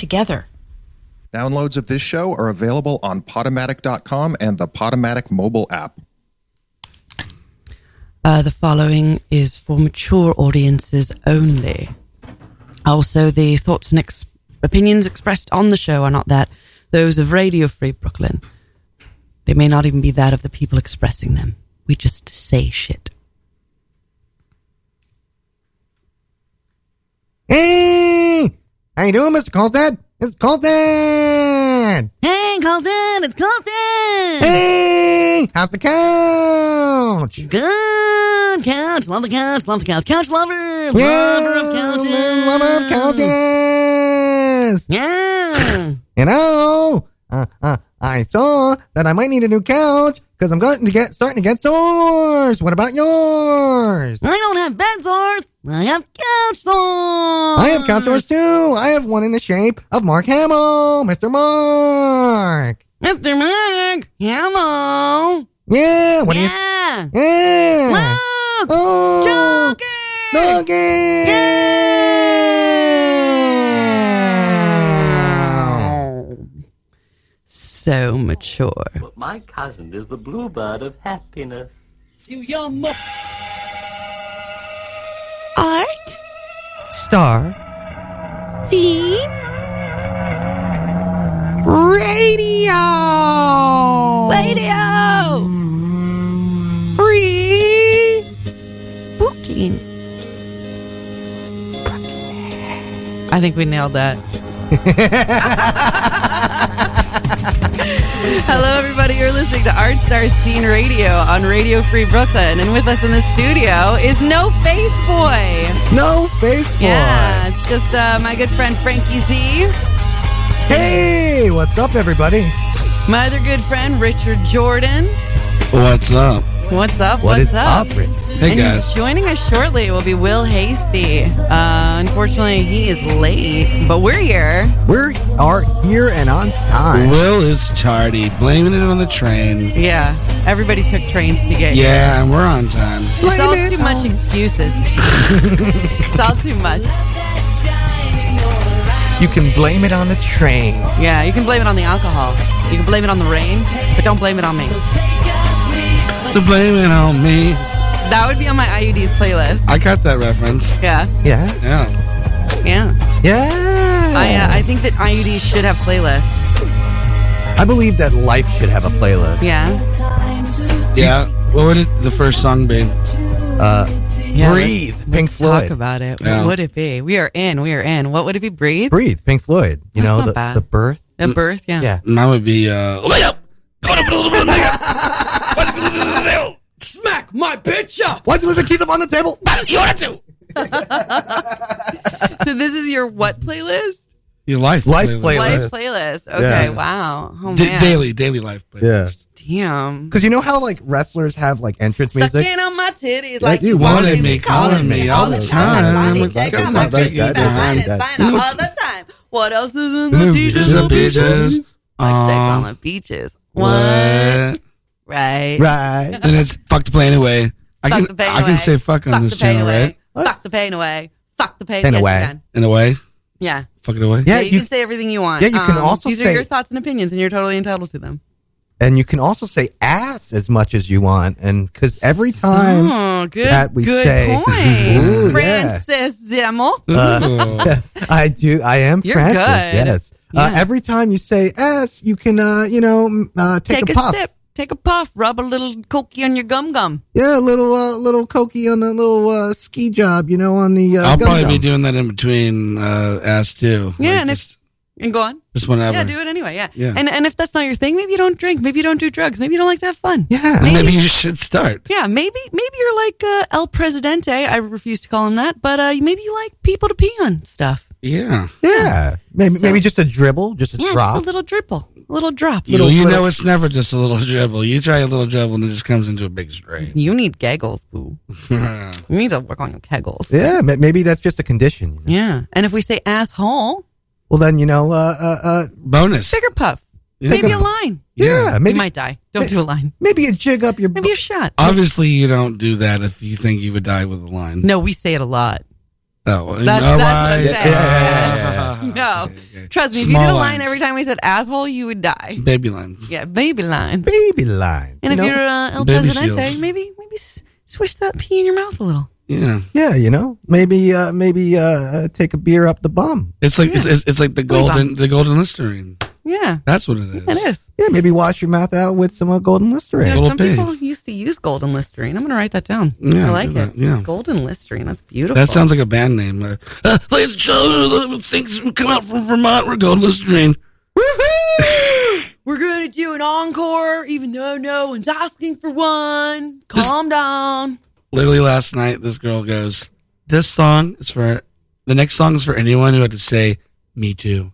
together. Downloads of this show are available on Podomatic.com and the Podomatic mobile app. The following is for mature audiences only. Also, the thoughts and opinions expressed on the show are not those of Radio Free Brooklyn. They may not even be that of the people expressing them. We just say shit. Hey! How you doing, Mr. Colstead? It's Colstead! Hey, Colton! It's Colton! Hey! How's the couch? Good couch. Love the couch. Love the couch. Couch lover. Lover of couches. Lover of couches. Yeah. You know, I saw that I might need a new couch because I'm starting to get sores. What about yours? I don't have bed sores. I have couch sores. I have couch sores too. I have one in the shape of Mark Hamill. Mr. Mark. Mr. Mark Hamill. Yeah. What do you? Yeah. Yeah. Luke. Oh. Jogging. So mature. But my cousin is the bluebird of happiness. Art. Star. Scene. Radio. Free. Brooklyn. I think we nailed that. Hello, everybody. You're listening to Art Star Scene Radio on Radio Free Brooklyn. And with us in the studio is No Face Boy. No Face Boy. Yeah, it's just my good friend Frankie Z. Hey, what's up, everybody? My other good friend Richard Jordan. What's up? What's up? What What's is up? Rich? Hey, And guys. joining us shortly will be Will Hasty. Unfortunately, he is late, but we're here. We are here and on time. Will is tardy, blaming it on the train. Yeah, everybody took trains to get here. Yeah, and we're on time. It's all Blame it too much on- excuses. It's all too much. You can blame it on the train. Yeah, you can blame it on the alcohol. You can blame it on the rain, but don't blame it on me. To blame it on me. That would be on my IUDs playlist. I got that reference. Yeah, Yeah. Yeah. yeah. Yeah. I think that IUDs should have playlists. I believe that life should have a playlist. Yeah. Yeah. What would the first song be? Yeah, Breathe, Pink Let's Floyd. talk about it. Yeah. What would it be? We are in. What would it be? Breathe? Breathe, Pink Floyd. You That's know, not bad. the birth. A birth? Yeah. Yeah. Mine would be, lay up! Smack my bitch up! Why'd you leave the keys up on the table? You wanted to! So this is your what playlist? Your life Life playlist. playlist. Life playlist. Okay, Yeah. wow. Oh, man. Daily life playlist. Damn. Because you know how like wrestlers have like entrance music? Sucking on my titties Like like you you wanted me, calling me all the time. Take out Come my on, cookies, that- fine, it's that- fine all the time. What else is in the Just the beaches. Like sex on the beaches. What? Right. Right. Then it's fuck the pain away. I Fuck can the pain I away. can say fuck on Fuck this the pain channel, away. right? What? Fuck the pain away. Fuck the pain. Pain Yes, away. you can. In a way. Yeah. Fuck it away. Yeah, you can say everything you want. Yeah, you can also these say- are your thoughts and opinions, and you're totally entitled to them. And you can also say ass as much as you want. And because every time Oh, good. that we good say- point. Ooh, yeah. Francis Zimmel. Ooh. I am You're Francis, good. yes. Yeah. Every time you say ass, you can, take a puff. sip. Take a puff. Rub a little cokey on your gum. Yeah, a little cokey on the little ski job, on the I'll gum probably be gum. doing that in between ass too. Yeah, Like, and and go on. just whenever. Yeah, do it anyway. Yeah. Yeah. And if that's not your thing, maybe you don't drink. Maybe you don't do drugs. Maybe you don't like to have fun. Yeah. Maybe you should start. Yeah, maybe you're like El Presidente. I refuse to call him that, but maybe you like people to pee on stuff. Yeah. Yeah. Maybe just a dribble, just a Yeah, drop. just a little dribble, a little drop. You know it's never just a little dribble. You try a little dribble and it just comes into a big strain. You need giggles, boo. You need to work on your kegels. Yeah, maybe that's just a condition. Yeah, and if we say asshole, Well, then, Bonus. bigger puff. Yeah. Maybe a line. yeah, maybe You might die. Don't do a line. maybe you jig up your Maybe a shot. Obviously, you don't do that if you think you would die with a line. No, we say it a lot. Oh, That's what I'm saying. Yeah. No. Okay. Trust me, if Small you did a line lines. every time we said asshole, you would die. Baby lines. Yeah, baby lines. Baby line. And if you're El Baby Presidente, seals. maybe swish that pee in your mouth a little. Yeah. Yeah, maybe take a beer up the bum. It's like it's like the Really golden Listerine. Yeah, That's what it is. it is. Yeah, maybe wash your mouth out with some golden Listerine. Yeah, Little some pig. people used to use golden Listerine. I'm going to write that down. Yeah, I like do it. that, yeah. Golden Listerine. That's beautiful. That sounds like a band name. Ladies and gentlemen, things come out from Vermont. We're golden Listerine. We're going to do an encore, even though no one's asking for one. Calm down. Literally last night, this girl goes, the next song is for anyone who had to say, me too.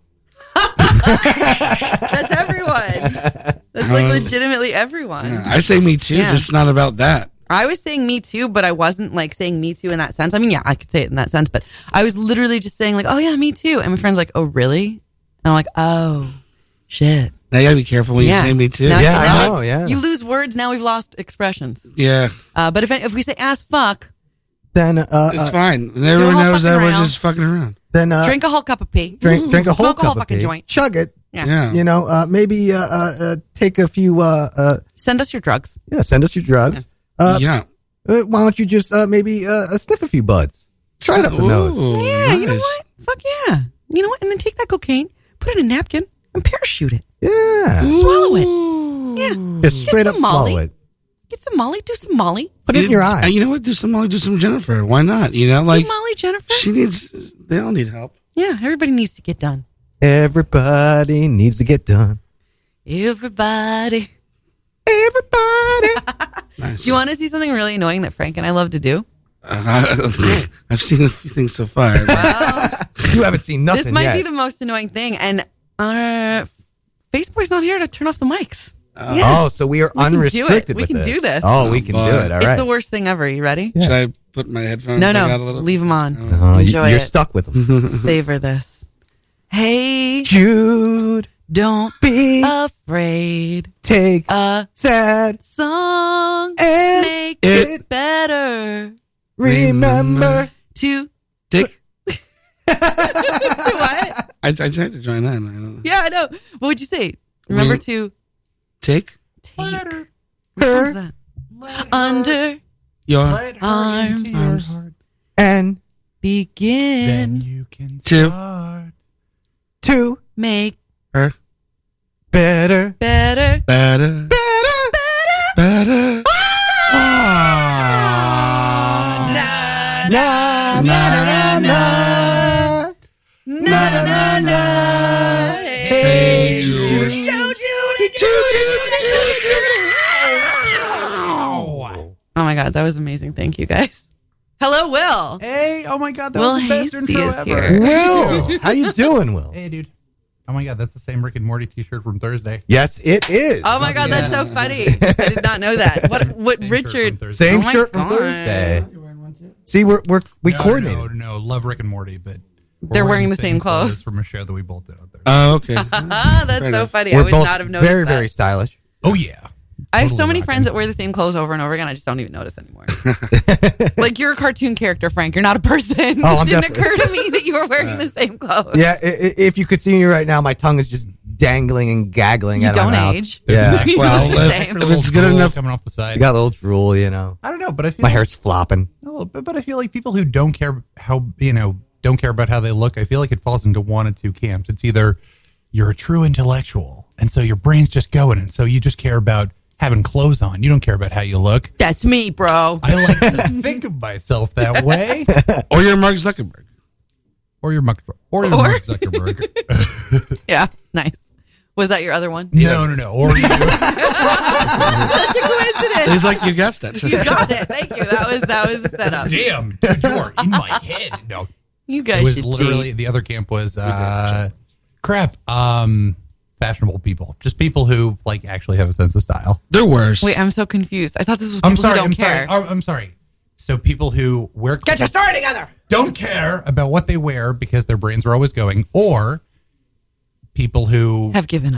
That's everyone. That's like legitimately everyone. Yeah, I say me too, Yeah. just not about that. I was saying me too, but I wasn't like saying me too in that sense. I mean, yeah, I could say it in that sense, but I was literally just saying like, oh yeah, me too. And my friend's like, oh really? And I'm like, oh shit. Now you gotta be careful when you say me too. Now- Yeah, I now know, yeah. You lose words, now we've lost expressions. Yeah, But if we say ass fuck, Then it's fine. And everyone whole knows that fucking we're round. just fucking around. drink a whole cup of pee. drink a whole Smoke cup of fucking pee, joint. chug it. Yeah. Yeah. Maybe take a few. Send us your drugs. Send us your drugs. Yeah. Why don't you just maybe sniff a few buds? Try it up the nose. Ooh, Yeah, you know nice. what? Fuck yeah. You know what? And then take that cocaine, put it in a napkin, and parachute it. Yeah, Swallow it. Yeah. just straight some up swallow Molly. it. Get some Molly. Do some Molly. Put it in your eye. You know what? Do some Molly, do some Jennifer. Why not? You know, like Do Molly, Jennifer. they all need help. Yeah, everybody needs to get done. Everybody needs to get done. Everybody. Everybody. Nice. Do you want to see something really annoying that Frank and I love to do? I've seen a few things so far. You haven't seen nothing This might yet. be the most annoying thing. And Facebook's not here to turn off the mics. Yeah. Oh, so we are We can do it. unrestricted We with can this. do this. Oh, we can boy. do it. All It's right. the worst thing ever. You ready? Yeah. Should I put my headphones No, back out a little? leave them on. Oh, Enjoy you're it. stuck with them. Savor this. Hey, Jude, don't be afraid. take A sad song and make it it better remember. to Dick. what? I tried to join that. And I don't know. Yeah, I know. What would you say? Remember to Take take. What Her was that? Under your arms. and Begin you can Two. start. to make her better. better. better, better. Na, Na, na, na, na. na, na, na. Hey, Jude. Oh my God, that was amazing. Thank you guys. Hello, Will. Hey, oh my God, that Will was the best Hasty intro is ever. here. Will, how you doing, Will? Hey, dude. Oh my God, that's the same Rick and Morty T-shirt from Thursday. Yes, it is. Oh my God, that's so funny. I did not know that. What Same shirt Richard? from Thursday. Same Oh my shirt from God. Thursday. See, we coordinated. No, love Rick and Morty, but we're They're wearing the same clothes. from a show that we both did out there. Oh, okay. Ah, that's Fair so enough. funny. I We're would both not have noticed very, that. very stylish. Oh yeah. I have so Totally many rocking. friends that wear the same clothes over and over again. I just don't even notice anymore. Like you're a cartoon character, Frank. You're not a person. Oh, I'm it didn't definitely- occur to me that you were wearing the same clothes. Yeah, if you could see me right now, my tongue is just dangling and gaggling You out of don't my mouth. age. Yeah, You Well, look the if- same. if it's good Drool enough- coming off the side. I got a little drool, you know. I don't know, but I feel My hair's flopping. a little bit, but I feel like people who don't care don't care about how they look. I feel like it falls into one of two camps. It's either you're a true intellectual, and so your brain's just going, and so you just care about having clothes on. You don't care about how you look. That's me, bro. I like to think of myself that way. Or you're Mark Zuckerberg. Or you're Mark Zuckerberg. Yeah, nice. Was that your other one? No. Or you. Such a coincidence. He's like, you guessed it. You got it. Thank you. That was the setup. Damn, dude, you're in my head. No, You it guys was should literally date. the other camp was crap. Fashionable people, just people who like actually have a sense of style. They're worse. Wait, I'm so confused. I thought this was people who don't care. I'm sorry. So people who wear Get your story together. don't care about what they wear because their brains are always going, or people who Have given up.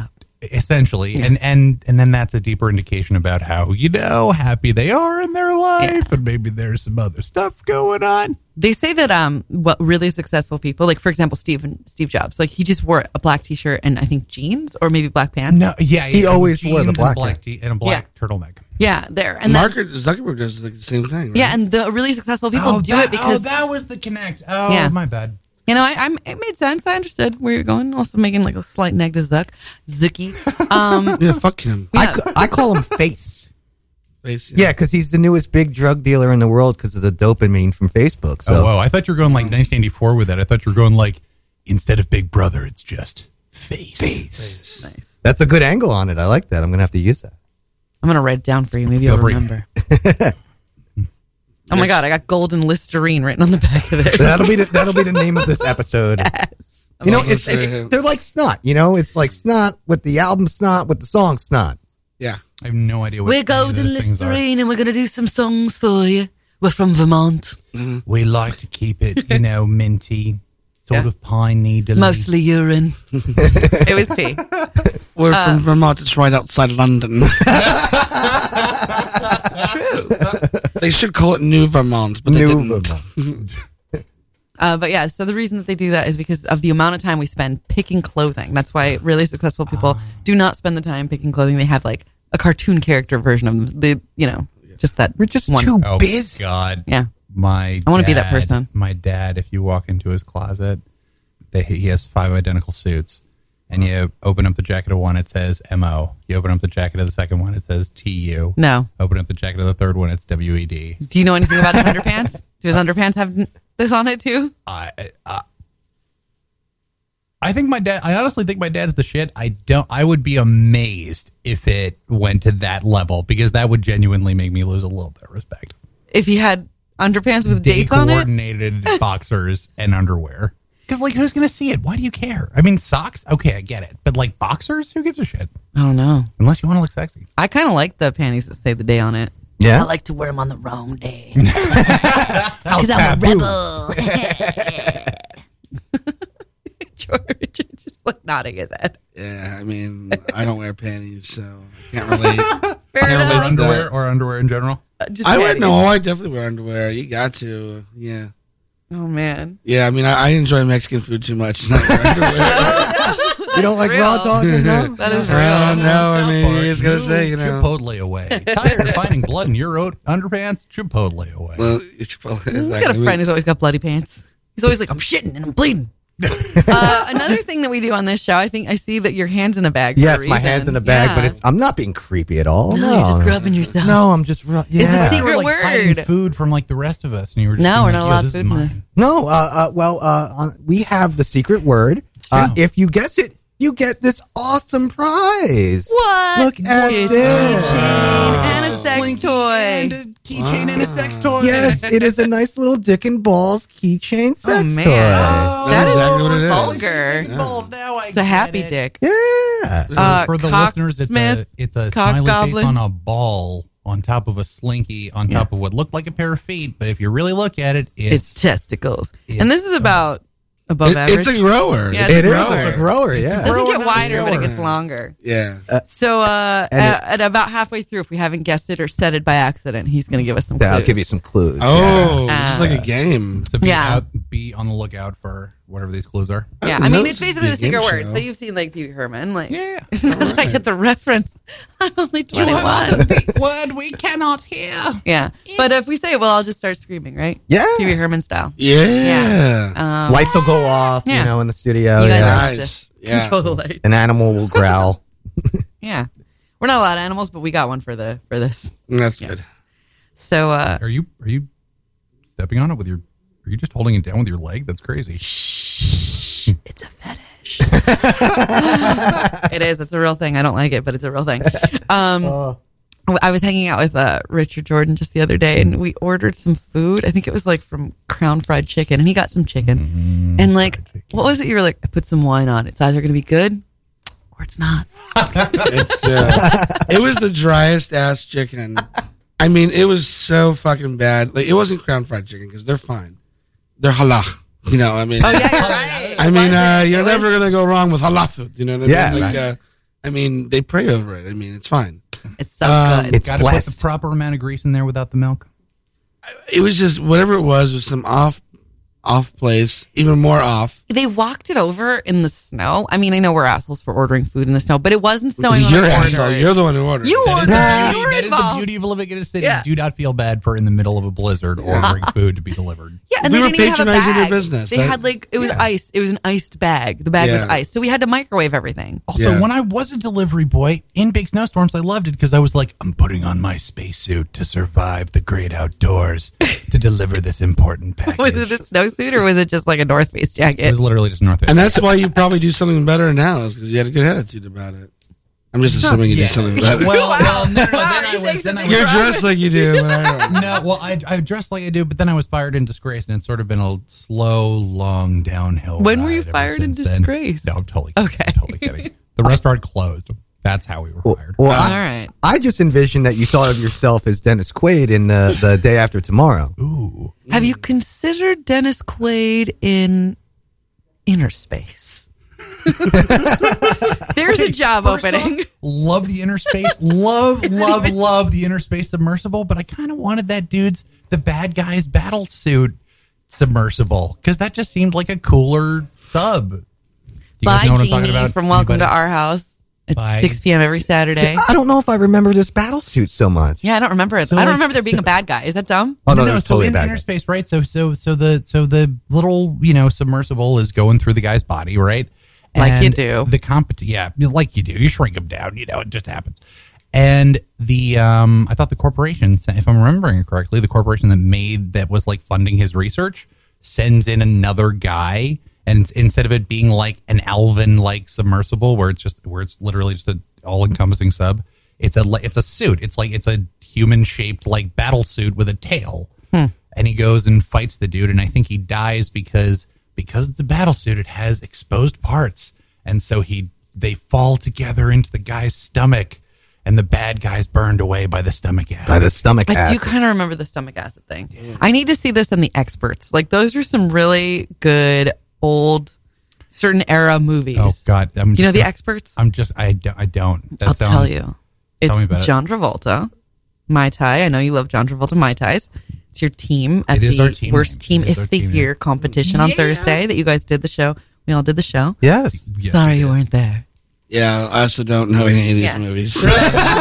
essentially, and then that's a deeper indication about how happy they are in their life, and maybe there's some other stuff going on. They say that what really successful people, like for example Steve Jobs, like he just wore a black T-shirt and I think jeans or maybe black pants. No, yeah, He always wore the jeans black and black tee and a black turtleneck. Yeah, there. And Mark Zuckerberg does like the same thing. Right? yeah, and the really successful people do it because that was the connect. Oh, Yeah. my bad. it made sense. I understood where you're going. Also making like a slight negative Zucky. Yeah, fuck him. Yeah. I call him Face. Face, Yeah, because he's the newest big drug dealer in the world because of the dopamine from Facebook. So Oh, whoa. I thought you were going like 1984 with that. I thought you were going like, instead of Big Brother, it's just Face. Nice. that's a good angle on it. I like that. I'm going to have to use that. I'm gonna write it down for you. Maybe you'll Feel free. remember. Oh my god, I got golden Listerine written on the back of it. That'll be the name of this episode. Yes. You know, It's- they're like Snot. You know, it's like Snot with the album Snot with the song Snot. Yeah. I have no idea what We're any of golden those things are. Listerine and we're gonna do some songs for you. We're from Vermont. We like to keep it, minty, sort Yeah. of pine needle. Mostly urine. It was pee. We're from Vermont. It's right outside London. It's true. They should call it New Vermont, but they New didn't. Vermont. But yeah, so the reason that they do that is because of the amount of time we spend picking clothing. That's why really successful people do not spend the time picking clothing. They have like a cartoon character version of them. They, just that. We're just one. too Oh, busy. God. Yeah. I wanna be that person. My dad, if you walk into his closet, he has 5 identical suits. And you open up the jacket of one, it says MO. You open up the jacket of the second one, it says TU. No. Open up the jacket of the third one, it's WED. Do you know anything about his underpants? Do his underpants have this on it too? I think I honestly think my dad's the shit. I would be amazed if it went to that level, because that would genuinely make me lose a little bit of respect. If he had underpants with dates on it? Coordinated boxers and underwear. Because, like, who's going to see it? Why do you care? I mean, socks? Okay, I get it. But, like, boxers? Who gives a shit? I don't know. Unless you want to look sexy. I kind of like the panties that say the day on it. Yeah. I like to wear them on the wrong day. How Because I'm a taboo. rebel. George is just like nodding his head. Yeah, I mean, I don't wear panties, so I can't relate. Fair Can't enough. relate to Underwear that. or underwear in general? Just I would panties. no, I definitely wear underwear. You got to, yeah, Oh, man. yeah. I mean, I enjoy Mexican food too much. to Not wear underwear. You don't like real. raw talking, no? That is real. No, I mean, South he's Park, gonna say, you know. Chipotle away. Tired of finding blood in your underpants? Chipotle away. Well, it's probably I've got a friend who's always got bloody pants. He's always like, I'm shitting and I'm bleeding. Another thing that we do on this show, I think I see that your hand's in a bag. Yes, for a my reason. hand's in a bag, Yeah. but I'm not being creepy at all. No, you're just rubbing yourself. No, I'm just the yeah. secret You were, like, hiding word. food from, like, the rest of us. And you were just No, being we're like, not "Yo, allowed this food is in the- mine." No, we have the secret word. true. If you guess it, you get this awesome prize. What? Look at It's this. and a sex Slinky toy. And a keychain and a sex toy. Yes, it is a nice little dick and balls keychain sex man. toy. That That's is exactly what it is. vulgar. Balls, now I It's a happy get it. dick. Yeah. For the Cock listeners, Smith, it's a cock smiley goblin. face on a ball on top of a slinky on top of what looked like a pair of feet. But if you really look at it, It's testicles. it's, And this is about above average. It's a grower. Yeah, It is. grower. It's a grower, yeah. It doesn't get not wider, but it grower. gets longer. Yeah. So and at about halfway through, if we haven't guessed it or said it by accident, he's going to give us some clues. I'll give you some clues. Oh, Yeah. this is like a game. So Yeah. be on the lookout for whatever these clues are. Yeah, I I mean, know it's this is basically a the secret game word. show. So you've seen like Pee Wee Herman, like Yeah. it's not that I get the reference. I'm only 21. Word we cannot hear. Yeah, but if we say, well, I'll just start screaming, right? Yeah. Pee Wee Herman style. Yeah. Lights will go off, Yeah. in the studio. You guys yeah. don't have Nice. to Yeah. control the light. An animal will growl. Yeah, we're not allowed animals, but we got one for this. That's Yeah. good. So Are you stepping on it with your? Are you just holding it down with your leg? That's crazy. it's a fetish. It is. It's a real thing. I don't like it, but it's a real thing. I was hanging out with Richard Jordan just the other day, and we ordered some food. I think it was like from Crown Fried Chicken, and he got some chicken. And like, what was it? You were like, I put some wine on it. It's either going to be good or it's not. It's it was the driest ass chicken. I mean, it was so fucking bad. Like, it wasn't Crown Fried Chicken because they're fine. They're halal. You know, I mean, Oh yeah, you're right. I mean, It you're was- never gonna go wrong with halal food. You know what I Yeah, mean? right. I mean, they pray over it. I mean, it's fine. It's so good. It's Got to put the blessed. proper amount of grease in there without the milk. It was just whatever it was some off place, even more off. They walked it over in the snow. I mean, I know we're assholes for ordering food in the snow, but it wasn't snowing when You're I ordered. asshole. You're the one who ordered. You it. ordered. That You were is the involved. beauty of living in a city. Yeah. You do not feel bad for in the middle of a blizzard ordering food to be delivered. Yeah, and We they were didn't even have a patronizing their bag. business. They That- had it was Yeah. ice. It was an iced bag. The bag was Yeah. ice, so we had to microwave everything. Also, Yeah. when I was a delivery boy in big snowstorms, I loved it because I was like, I'm putting on my spacesuit to survive the great outdoors to deliver this important package. Was it a snowsuit or was it just like a North Face It jacket? was literally just North Face. And that's why you probably do something better now, is because you had a good attitude about it. I'm just assuming you do something better. well, no, Wow, then you're saying something You're wrong. dressed like you do. But I don't. no, well, I dressed like I do, but then I was fired in disgrace, and it's sort of been a slow, long downhill. When were you ride ever fired in since then. disgrace? No, I'm totally Okay. I'm totally kidding. The restaurant closed. That's how we were fired. Well, All right. I just envisioned that you thought of yourself as Dennis Quaid in the Day After Tomorrow. Ooh. Have you considered Dennis Quaid in Inner Space? There's a job First opening. off, love the inner space. Love the inner space submersible, but I kind of wanted that the bad guy's battle suit submersible because that just seemed like a cooler sub. Do you guys Bye, know what I'm talking Jeannie about? from Welcome to Anybody? Our House. It's Bye. 6 p.m. every Saturday. I don't know if I remember this battle suit so much. Yeah, I don't remember it. So, I don't like, remember there being a bad guy. Is that dumb? Oh no, there's so totally a in bad inner guy. space, right? So the little submersible is going through the guy's body, right? Like you do. Yeah, like you do. You shrink them down. It just happens. And the I thought the corporation, if I'm remembering it correctly, the corporation that was like funding his research sends in another guy, and instead of it being like an Alvin like submersible where it's literally just an all encompassing sub, it's a suit. It's a human shaped like battle suit with a tail. And he goes and fights the dude, and I think he dies because it's a battle suit. It has exposed parts, and so they fall together into the guy's stomach, and the bad guy's burned away by the stomach acid. By the stomach I do acid. kind of remember the stomach acid thing. I need to see this in The Experts. Like, those are some really good old certain era movies. Oh God! Do you know The Experts? I don't. That I'll sounds- tell you. It's me about it. John Travolta, Mai Tai. I know you love John Travolta Mai Tais. It's your team at It is the our team. Worst Team It is If our the team, Year competition on Thursday that you guys did the show. We all did the show. Yes. Yes, Sorry it you is. weren't there. Yeah, I also don't know any of these Yeah. movies. You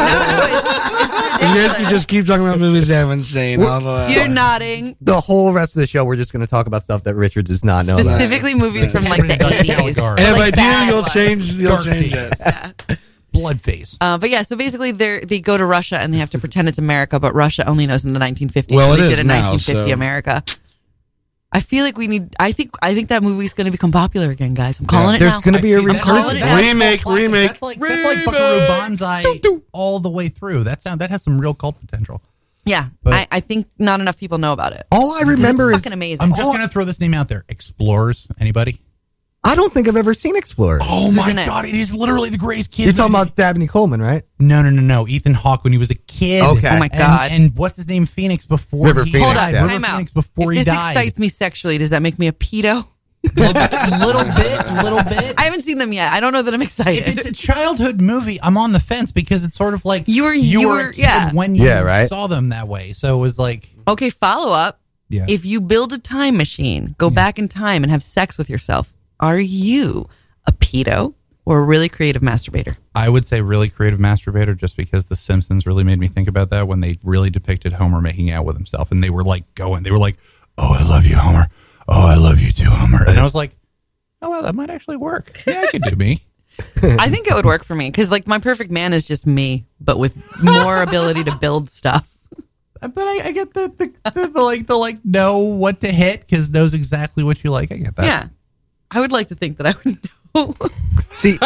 guys can just keep talking about movies I haven't seen. You're nodding. The whole rest of the show, we're just going to talk about stuff that Richard does not know about. Specifically movies from like the Everybody does 80s. Caligari. And if Like I bad do, you'll ones. change Dark it. Yeah. Bloodface. But yeah, so basically they go to Russia and they have to pretend it's America, but Russia only knows in the 1950s. Well, so it they is did in now, 1950 so- America. I feel like we need. I think that movie's going to become popular again, guys. I'm calling it There's now. going to be a That's calling it resurgence. now. Remake. That's like Buckaroo Banzai all the way through. That has some real cult potential. Yeah, But- I think not enough people know about it. All I remember It's is fucking amazing. I'm just gonna throw this name out there. Explorers. Anybody? I don't think I've ever seen Explorer. Oh my in it? God! It is literally the greatest kid. You're talking about Dabney Coleman, right? No. Ethan Hawke when he was a kid. Okay. Oh my God. And what's his name? Phoenix before River he Phoenix, Hold on, yeah. River time out. Phoenix before If he this died. excites me sexually, does that make me a pedo? little bit. I haven't seen them yet. I don't know that I'm excited. If it's a childhood movie, I'm on the fence because it's sort of like You were- a kid yeah. when you Yeah, right. saw them that way. So it was like, Okay, follow up. yeah. If you build a time machine, go back in time and have sex with yourself, are you a pedo or a really creative masturbator? I would say really creative masturbator just because The Simpsons really made me think about that when they really depicted Homer making out with himself and they were like, oh, I love you, Homer. Oh, I love you too, Homer. And I was like, oh, well, that might actually work. Yeah, I could do me. I think it would work for me because, like, my perfect man is just me, but with more ability to build stuff. But I get the know what to hit because knows exactly what you like. I get that. Yeah. I would like to think that I would know. See,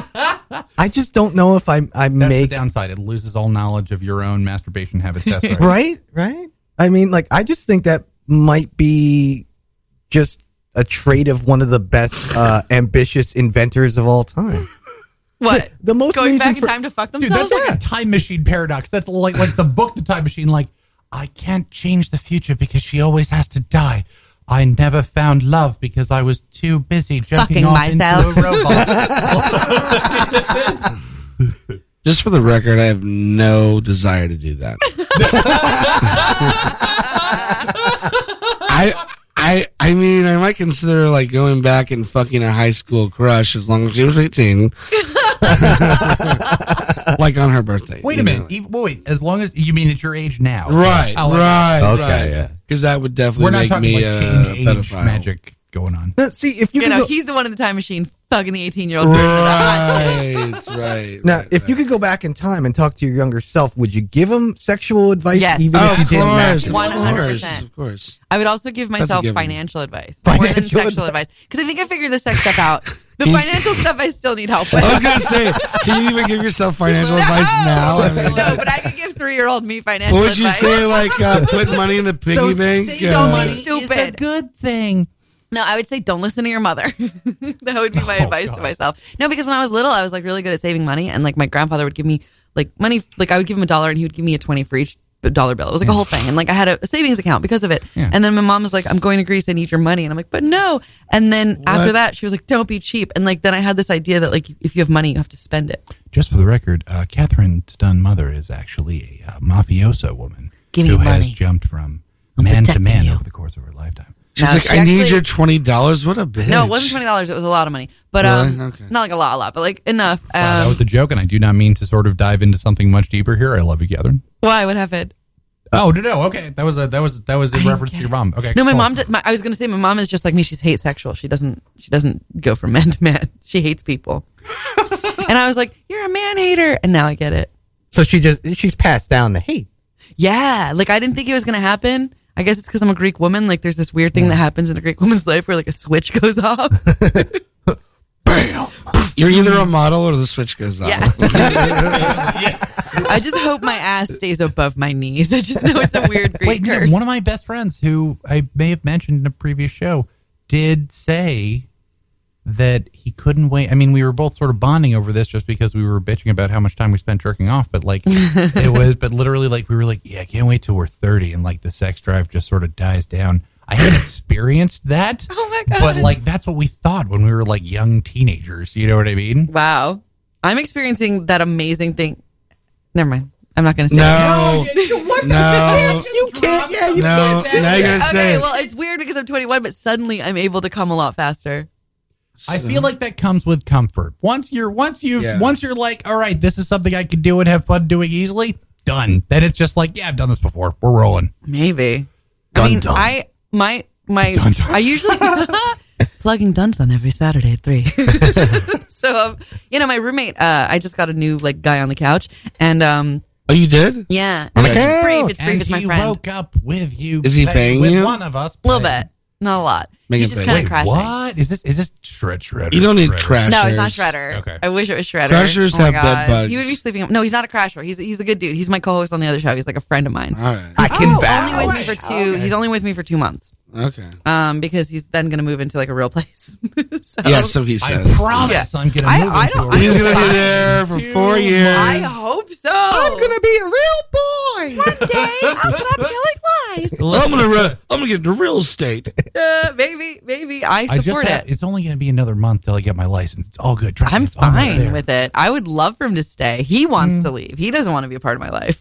I just don't know if I That's make the downside. It loses all knowledge of your own masturbation habits. That's right. right. I mean, like, I just think that might be just a trait of one of the best ambitious inventors of all time. What? The most Going back reasons in for- time to fuck Dude, themselves? that's like a time machine paradox. That's like the book, The Time Machine. Like, I can't change the future because she always has to die. I never found love because I was too busy jumping Fucking off myself. into a robot. Just for the record, I have no desire to do that. I mean, I might consider like going back and fucking a high school crush as long as she was 18. Like on her birthday. Wait a minute. Wait, as long as you mean at your age now. Right, Oh, right. Okay, yeah. Because that would definitely We're not make talking me like a change age pedophile. magic going on. Now, see, if you You could know, go, he's the one in the time machine fucking the 18-year-old person in the hot. Right. now, if you could go back in time and talk to your younger self, would you give him sexual advice Yes. even if you didn't match it? 100%. Of course. I would also give a myself given. financial advice more than Financial sexual advice. Because I think I figured the sex stuff out. The Can you- financial stuff I still need help with. I was gonna say, can you even give yourself financial advice now? I mean, No, but I could give 3-year-old me financial what would you advice. say? Like put money in the piggy bank? saving money is a stupid. good thing. No, I would say don't listen to your mother. That would be my advice to myself. No, because when I was little, I was like really good at saving money, and like my grandfather would give me like money. Like I would give him $1, and he would give me a 20 for each dollar bill. It was like a whole thing, and like I had a savings account because of it. Yeah. And then my mom was like, "I'm going to Greece. I need your money," and I'm like, "But no." And then after that, she was like, "Don't be cheap." And like then I had this idea that like if you have money, you have to spend it. Just for the record, Catherine's Dunn mother is actually a mafioso woman Give me who money. has jumped from man to protecting man you. over the course of her lifetime. She's No, like, she I need actually- your $20. What a bitch. No, it wasn't $20. It was a lot of money, but Really? Okay. not like a lot, but like enough. Wow, that was a joke, and I do not mean to sort of dive into something much deeper here. I love you, Catherine. Why? What happened? Oh, no, okay. That was in reference to your mom. Okay. No, my cool. mom. I was going to say my mom is just like me. She's hate sexual. She doesn't go from man to man. She hates people. And I was like, "You're a man hater," and now I get it. So she's passed down the hate. Yeah, like I didn't think it was going to happen. I guess it's because I'm a Greek woman. Like, there's this weird thing that happens in a Greek woman's life where like a switch goes off. Bam. You're either a model or the switch goes off. Yeah. I just hope my ass stays above my knees. I just know it's a weird Greek Wait, curse. one of my best friends, who I may have mentioned in a previous show, did say that he couldn't wait. I mean, we were both sort of bonding over this just because we were bitching about how much time we spent jerking off. But like, but literally, like, we were like, yeah, I can't wait till we're 30 and like the sex drive just sort of dies down. I haven't experienced that. Oh my God. But like, that's what we thought when we were like young teenagers. You know what I mean? Wow, I'm experiencing that amazing thing. Never mind. I'm not going to say No. No. You can't. Yeah, you No. can't. Now you're going to say Okay, it. well, it's weird because I'm 21, but suddenly I'm able to come a lot faster. I feel like that comes with comfort. Once you're like, all right, this is something I can do and have fun doing easily, done. Then it's just like, yeah, I've done this before. We're rolling. Maybe. Dun I mean, dun. my Dun dun. I usually plugging Duns on every Saturday at 3. So, my roommate, I just got a new like guy on the couch, and Oh, you did? yeah, On the it's brief. couch. It's brief. It's my he friend. woke up with you. Is he paying with you? one of us. A little playing. bit, not a lot. Make He's it just big. kind of Wait, crashing. what? Is this Shredder? You don't need Shredder. crashers. No, it's not Shredder. Okay. I wish it was Shredder. Crashers Oh my have bed God. bugs. He would be sleeping. No, he's not a crasher. He's a good dude. He's my co-host on the other show. He's like a friend of mine. All right. I can Only vouch. with me for 2. He's only with me for 2 months. Okay. Because he's then going to move into like a real place. So, Yeah, so he I says. promise I'm going to I- move I into don't- a I He's real going to be life. there for 4 years. I hope so. I'm gonna be a real boy. One day I'll stop telling lies. I'm gonna get into real estate. Maybe I I just support have, it. it's only going to be another month till I get my license. It's all good. Trust me, I'm it's almost fine there. with it. I would love for him to stay. He wants to leave. He doesn't want to be a part of my life.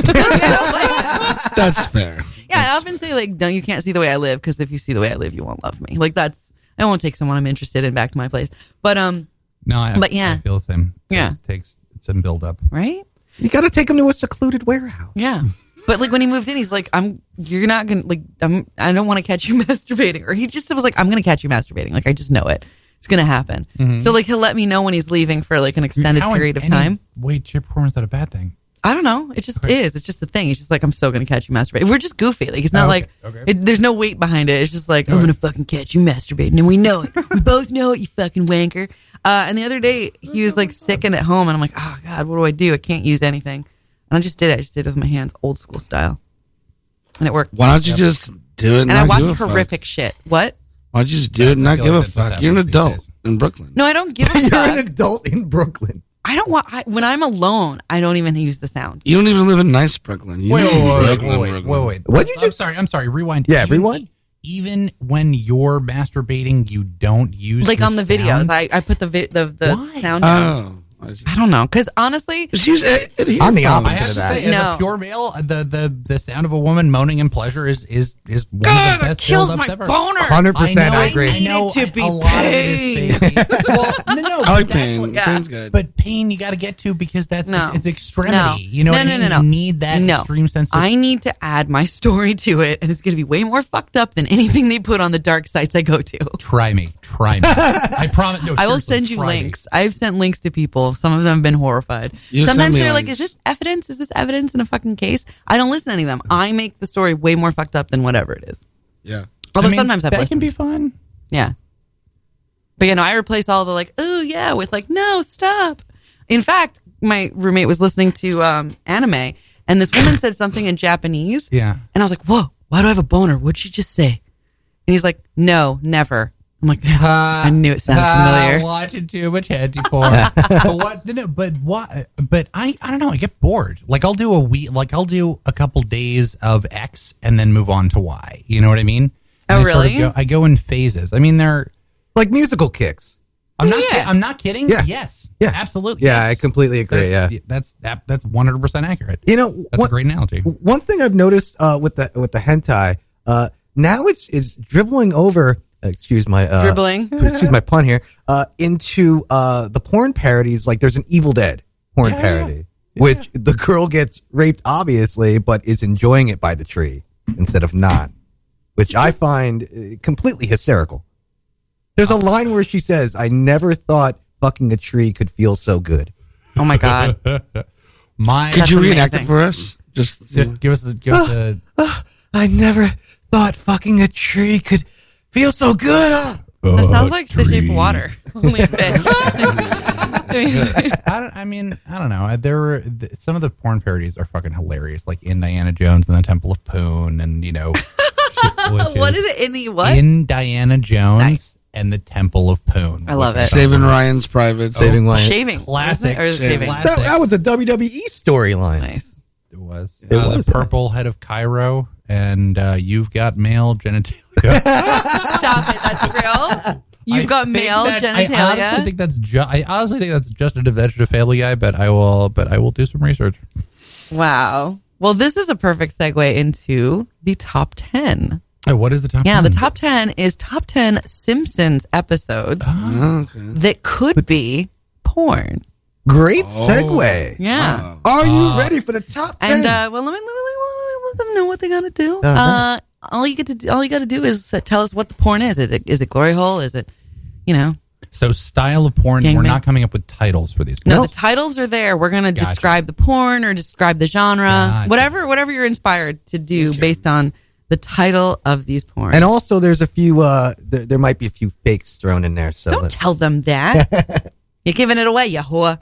That's fair. Yeah, I often say like, "No, you can't see the way I live because if you see the way I live, you won't love me." Like I won't take someone I'm interested in back to my place. But No, But yeah. I feel the same. Yeah. It takes some build up. right? You gotta take him to a secluded warehouse. Yeah. But like when he moved in, he's like, you're not gonna like, I don't want to catch you masturbating. Or he just was like, I'm gonna catch you masturbating. Like I just know it. It's gonna happen. So like he'll let me know when he's leaving for like an extended How in period of any time. way, shape, or form is that a bad thing? I don't know. It just is. It's just the thing. He's just like, I'm so gonna catch you masturbating. We're just goofy. Like it's not Okay, like okay. there's no weight behind it. It's just like I'm gonna fucking catch you masturbating, and we know it. We both know it. You fucking wanker. And the other day he was like sick and at home, and I'm like, oh God, what do I do? I can't use anything. And I just did it. I just did it with my hands, old school style, and it worked. Why don't you just do it? And I watched horrific shit. What? Why don't you just do it and I not feel give like a that's what's fuck? You're an happening these adult days. in Brooklyn. No, I don't give a You're an fuck. adult in Brooklyn. I don't want. When I'm alone, I don't even use the sound. You don't even live in nice Brooklyn. You live in Brooklyn. Wait. What'd you I'm sorry. Rewind. Yeah, rewind. Even when you're masturbating, you don't use Like on the videos, sound? I put the Why? sound down. I don't know, because honestly, I'm the I opposite have of to that. say, as No. a pure male, the sound of a woman moaning in pleasure is one God, of the that best kills build-ups my ever. boner. 100%, I agree. I need it to be a lot of it is pain. fake. Well, no, I like that's pain. what- Yeah. Pain's good. But pain you got to get to because that's No. it's extremity. No. You know No, what no, I no, mean? no. You need that extreme sense of I need to add my story to it, and it's going to be way more fucked up than anything they put on the dark sites I go to. try me. I promise. No, I will seriously, send you try me. links. I've sent links to people. Some of them have been horrified. You send Sometimes me they're like, links. "Is this evidence? Is this evidence in a fucking case?" I don't listen to any of them. I make the story way more fucked up than whatever it is. Yeah. Although I mean, sometimes I've that listened. can be fun. Yeah. But I replace all the like, "Oh yeah," with like, "No, stop." In fact, my roommate was listening to anime, and this woman said something in Japanese. Yeah. And I was like, "Whoa, why do I have a boner? What'd she just say?" And he's like, "No, never." I'm like, I knew it sounded familiar. Watching too much head porn. But what? No, but what? But I don't know. I get bored. Like I'll do a week. Like I'll do a couple days of X and then move on to Y. You know what I mean? Oh, And I sort of really? I go in phases. I mean, they're. Like musical kicks. I'm not. Yeah. I'm not kidding. Yeah. Yes. Yeah. Absolutely. Yeah, yes. I completely agree. That's 100% accurate. You know, That's a great analogy. One thing I've noticed with the hentai, now it's dribbling over. Excuse my Dribbling. Excuse my pun here. Into the porn parodies. Like there's an Evil Dead porn parody, which the girl gets raped, obviously, but is enjoying it by the tree instead of not, which I find completely hysterical. There's a line where she says, "I never thought fucking a tree could feel so good." Oh my God. Could you reenact amazing. it for us? Just Give us a. I never thought fucking a tree could feel so good. That sounds like the shape of water. Only a bit. I don't know. There were some of the porn parodies are fucking hilarious, like in Diana Jones and the Temple of Poon, and What is it? What? In Diana Jones Nice. and the Temple of Poon. I love it. Saving Ryan's Private. Saving Ryan. Shaving. Classic. Or is it shaving? Classic. That was a WWE storyline. Nice. It was. It was. The purple head of Cairo, and you've got male genitalia. Stop it. That's real. You've got male genitalia. I honestly think that's just a vegetophilia, but I will do some research. Wow. Well, this is a perfect segue into the top 10. Oh, what is the top? Yeah, 10? the top 10 is top 10 Simpsons episodes that could be porn. Great segue. Yeah. Are you ready for the top 10? And well, let them know what they got to do. right. All you got to do is tell us what the porn is. Is it glory hole? Is it, So style of porn. Gangbang. We're not coming up with titles for these. No, the titles are there. We're going to Gotcha. describe the porn or describe the genre, Gotcha. whatever you're inspired to do based on the title of these porn. And also, there's a few. There might be a few fakes thrown in there. So Don't tell them that. You're giving it away, you whore.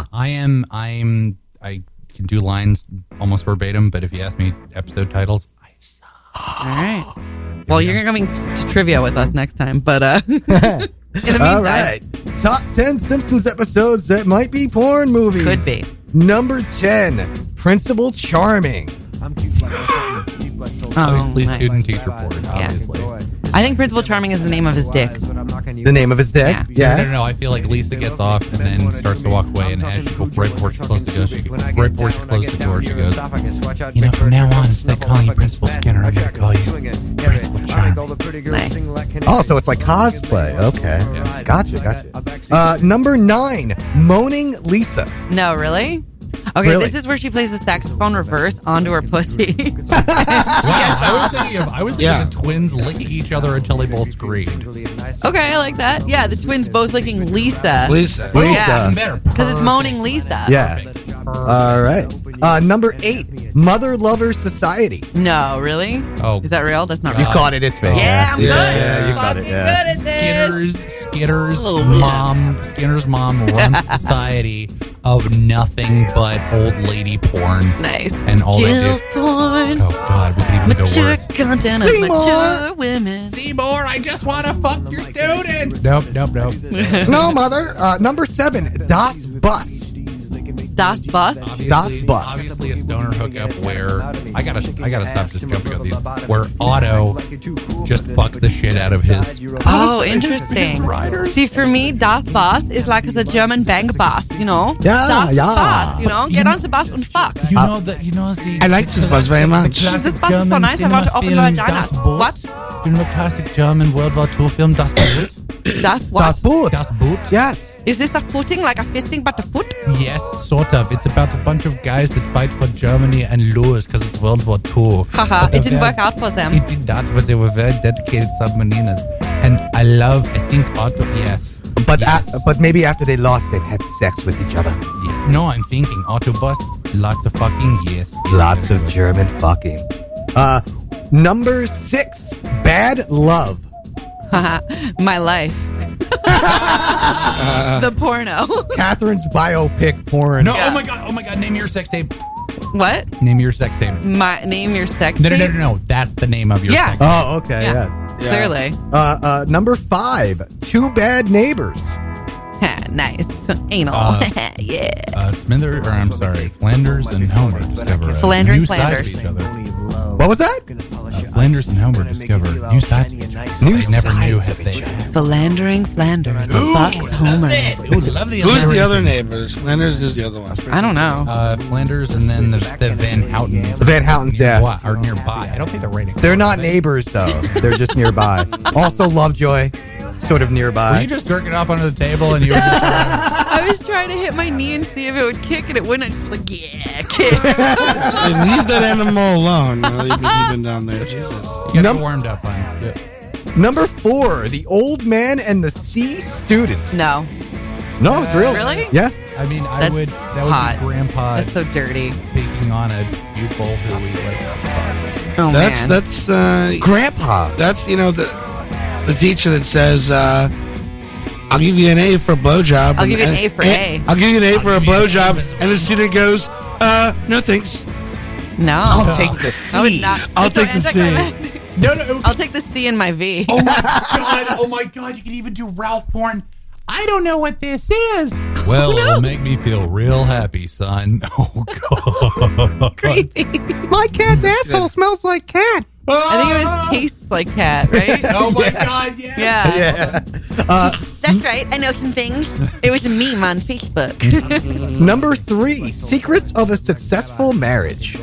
I can do lines almost verbatim, but if you ask me episode titles, I suck. All right. Well, you're coming to trivia with us next time, but in the meantime, all right, top 10 Simpsons episodes that might be porn movies. could be. Number 10, Principal Charming. Obviously, nice. student teacher porn. Obviously. I think Principal Charming is the name of his dick. The name of his dick. I don't know. I feel like Lisa gets off and then starts to walk away, and as she goes right before she closes the door, right before she closes the door, she goes, from now on, instead of calling you Principal Skinner, I'm going to call you Principal Charming. Nice. Oh, so it's like cosplay. Okay. Gotcha. Number 9, Moaning Lisa. No, really? Okay, Really? this is where she plays the saxophone reverse onto her pussy. Wow, I was thinking Yeah. of twins licking each other until they both screamed. Okay, I like that. Yeah, the twins both licking Lisa. Lisa. Yeah. Even better. Because it's moaning Lisa. Yeah. Perfect. All right. Number 8, Mother Lover Society. No, really? Oh. Is that real? That's not You real. caught it. It's fake. Yeah, I'm good. Yeah, you caught Fucking it. Yeah. good at this. Skinner's mom runs a society of nothing but old lady porn. Nice. And all they do. Guilt porn. Oh God, we could even go Mature worse. content of Seymour. mature women. Seymour, I just want to fuck your students. Nope. No, Mother. Number 7, Das Bus. Das Bus? Das Bus. Obviously a stoner hookup where I gotta stop just jumping on these. Where Otto just fucks the shit out of his. Oh, interesting. See, for me, Das Bus is like as a German bank bus, you know? Yeah, das yeah. Bus, you know? Get on the bus and fuck. You know the. I like this bus very much. This bus is so nice. I want to open my vagina. What? You know the classic German World War II film Das Boot? Das what? Das Boot. Das Boot? Yes. Is this a footing, like a fisting, but a foot? Yes, sort of. It's about a bunch of guys that fight for Germany and lose because it's World War II. Haha, it didn't work out for them. It did not, but they were very dedicated submariners. And I think Otto, yes. But maybe after they lost, they've had sex with each other. Yeah. No, I'm thinking Autobus, lots of fucking, yes. Lots of German fucking. Number 6, Bad Love. My life. The porno. Catherine's biopic porn. No, oh my god, name your sex tape. What? Name your sex tape. Name your sex No, tape? No, that's the name of your Yeah. sex tape. Oh, okay, Yeah. yeah. Clearly. Number 5, Two Bad Neighbors. Nice. Anal. Yeah. Flanders and Homer discover Philandering new side of Flanders. each other. What was that? Flanders and Homer discover new sides of each other. New They never knew sides if of they. each other. Philandering Flanders. Fucks Homer. Love the Who's the other neighbors? Flanders is the other one. I don't know. Flanders and then there's the Van Houten. The Van Houtens, yeah. What, are nearby. I don't think they're rating. They're not neighbors, though. They're just nearby. Also, Lovejoy, sort of Were nearby. you just jerking off onto the table and you were just I was trying to hit my knee and see if it would kick, and it wouldn't. I just was like, yeah, kick. And leave that animal alone. Leave him down there. Jesus. get warmed up on it. Yeah. Number 4, The Old Man and the Sea Student. No. No, it's real. Really? Yeah. I mean, That's that would hot. be Grandpa That's so dirty. taking on a pupil who we like. Oh, man. That's Grandpa. that's the teacher that says I'll give you an A for a blowjob. I'll give you an A for A. I'll give you an A for a blowjob, and the student goes, no thanks. No. I'll take the I would C. not. I'll That's so take the C. anticlimactic. No. I'll take the C in my V. Oh my god! You can even do Ralph porn. I don't know what this is. Well, it'll make me feel real happy, son. Oh god! Creepy. My cat's asshole smells like cat. I think it was tastes like cat, right? Oh my god! Yeah. Yeah. Yeah. That's right. I know some things. It was a meme on Facebook. Number 3, Secrets of a Successful Marriage.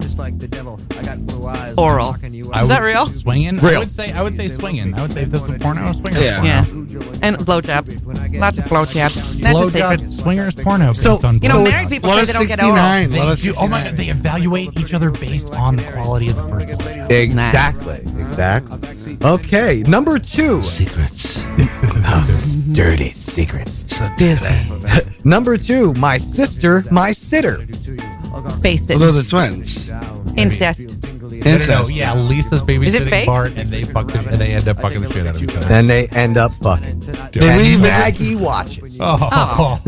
Oral. Is that real? Swinging? Real. I would say swinging. I would say if this is porno, swinger. Yeah. Yeah. And blowjobs. Lots of blowjobs. That's a Blowjob secret. swingers porno. So- based on You know, So married it's people say they don't get oral. 69. They Lotus do, oh my 69. god! They evaluate each other based on the quality of the first blowjob. Exactly. Okay, number 2. Secrets. Dirty secrets. Dirty. Number 2, My Sister, My Sitter. Face it. Although the twins. Incest. Incest. Yeah, Lisa's Is it babysitting fake? Bart, and they end up fucking the shit out of each other. Then they end up fucking. Did we And visit- Maggie watches. Oh.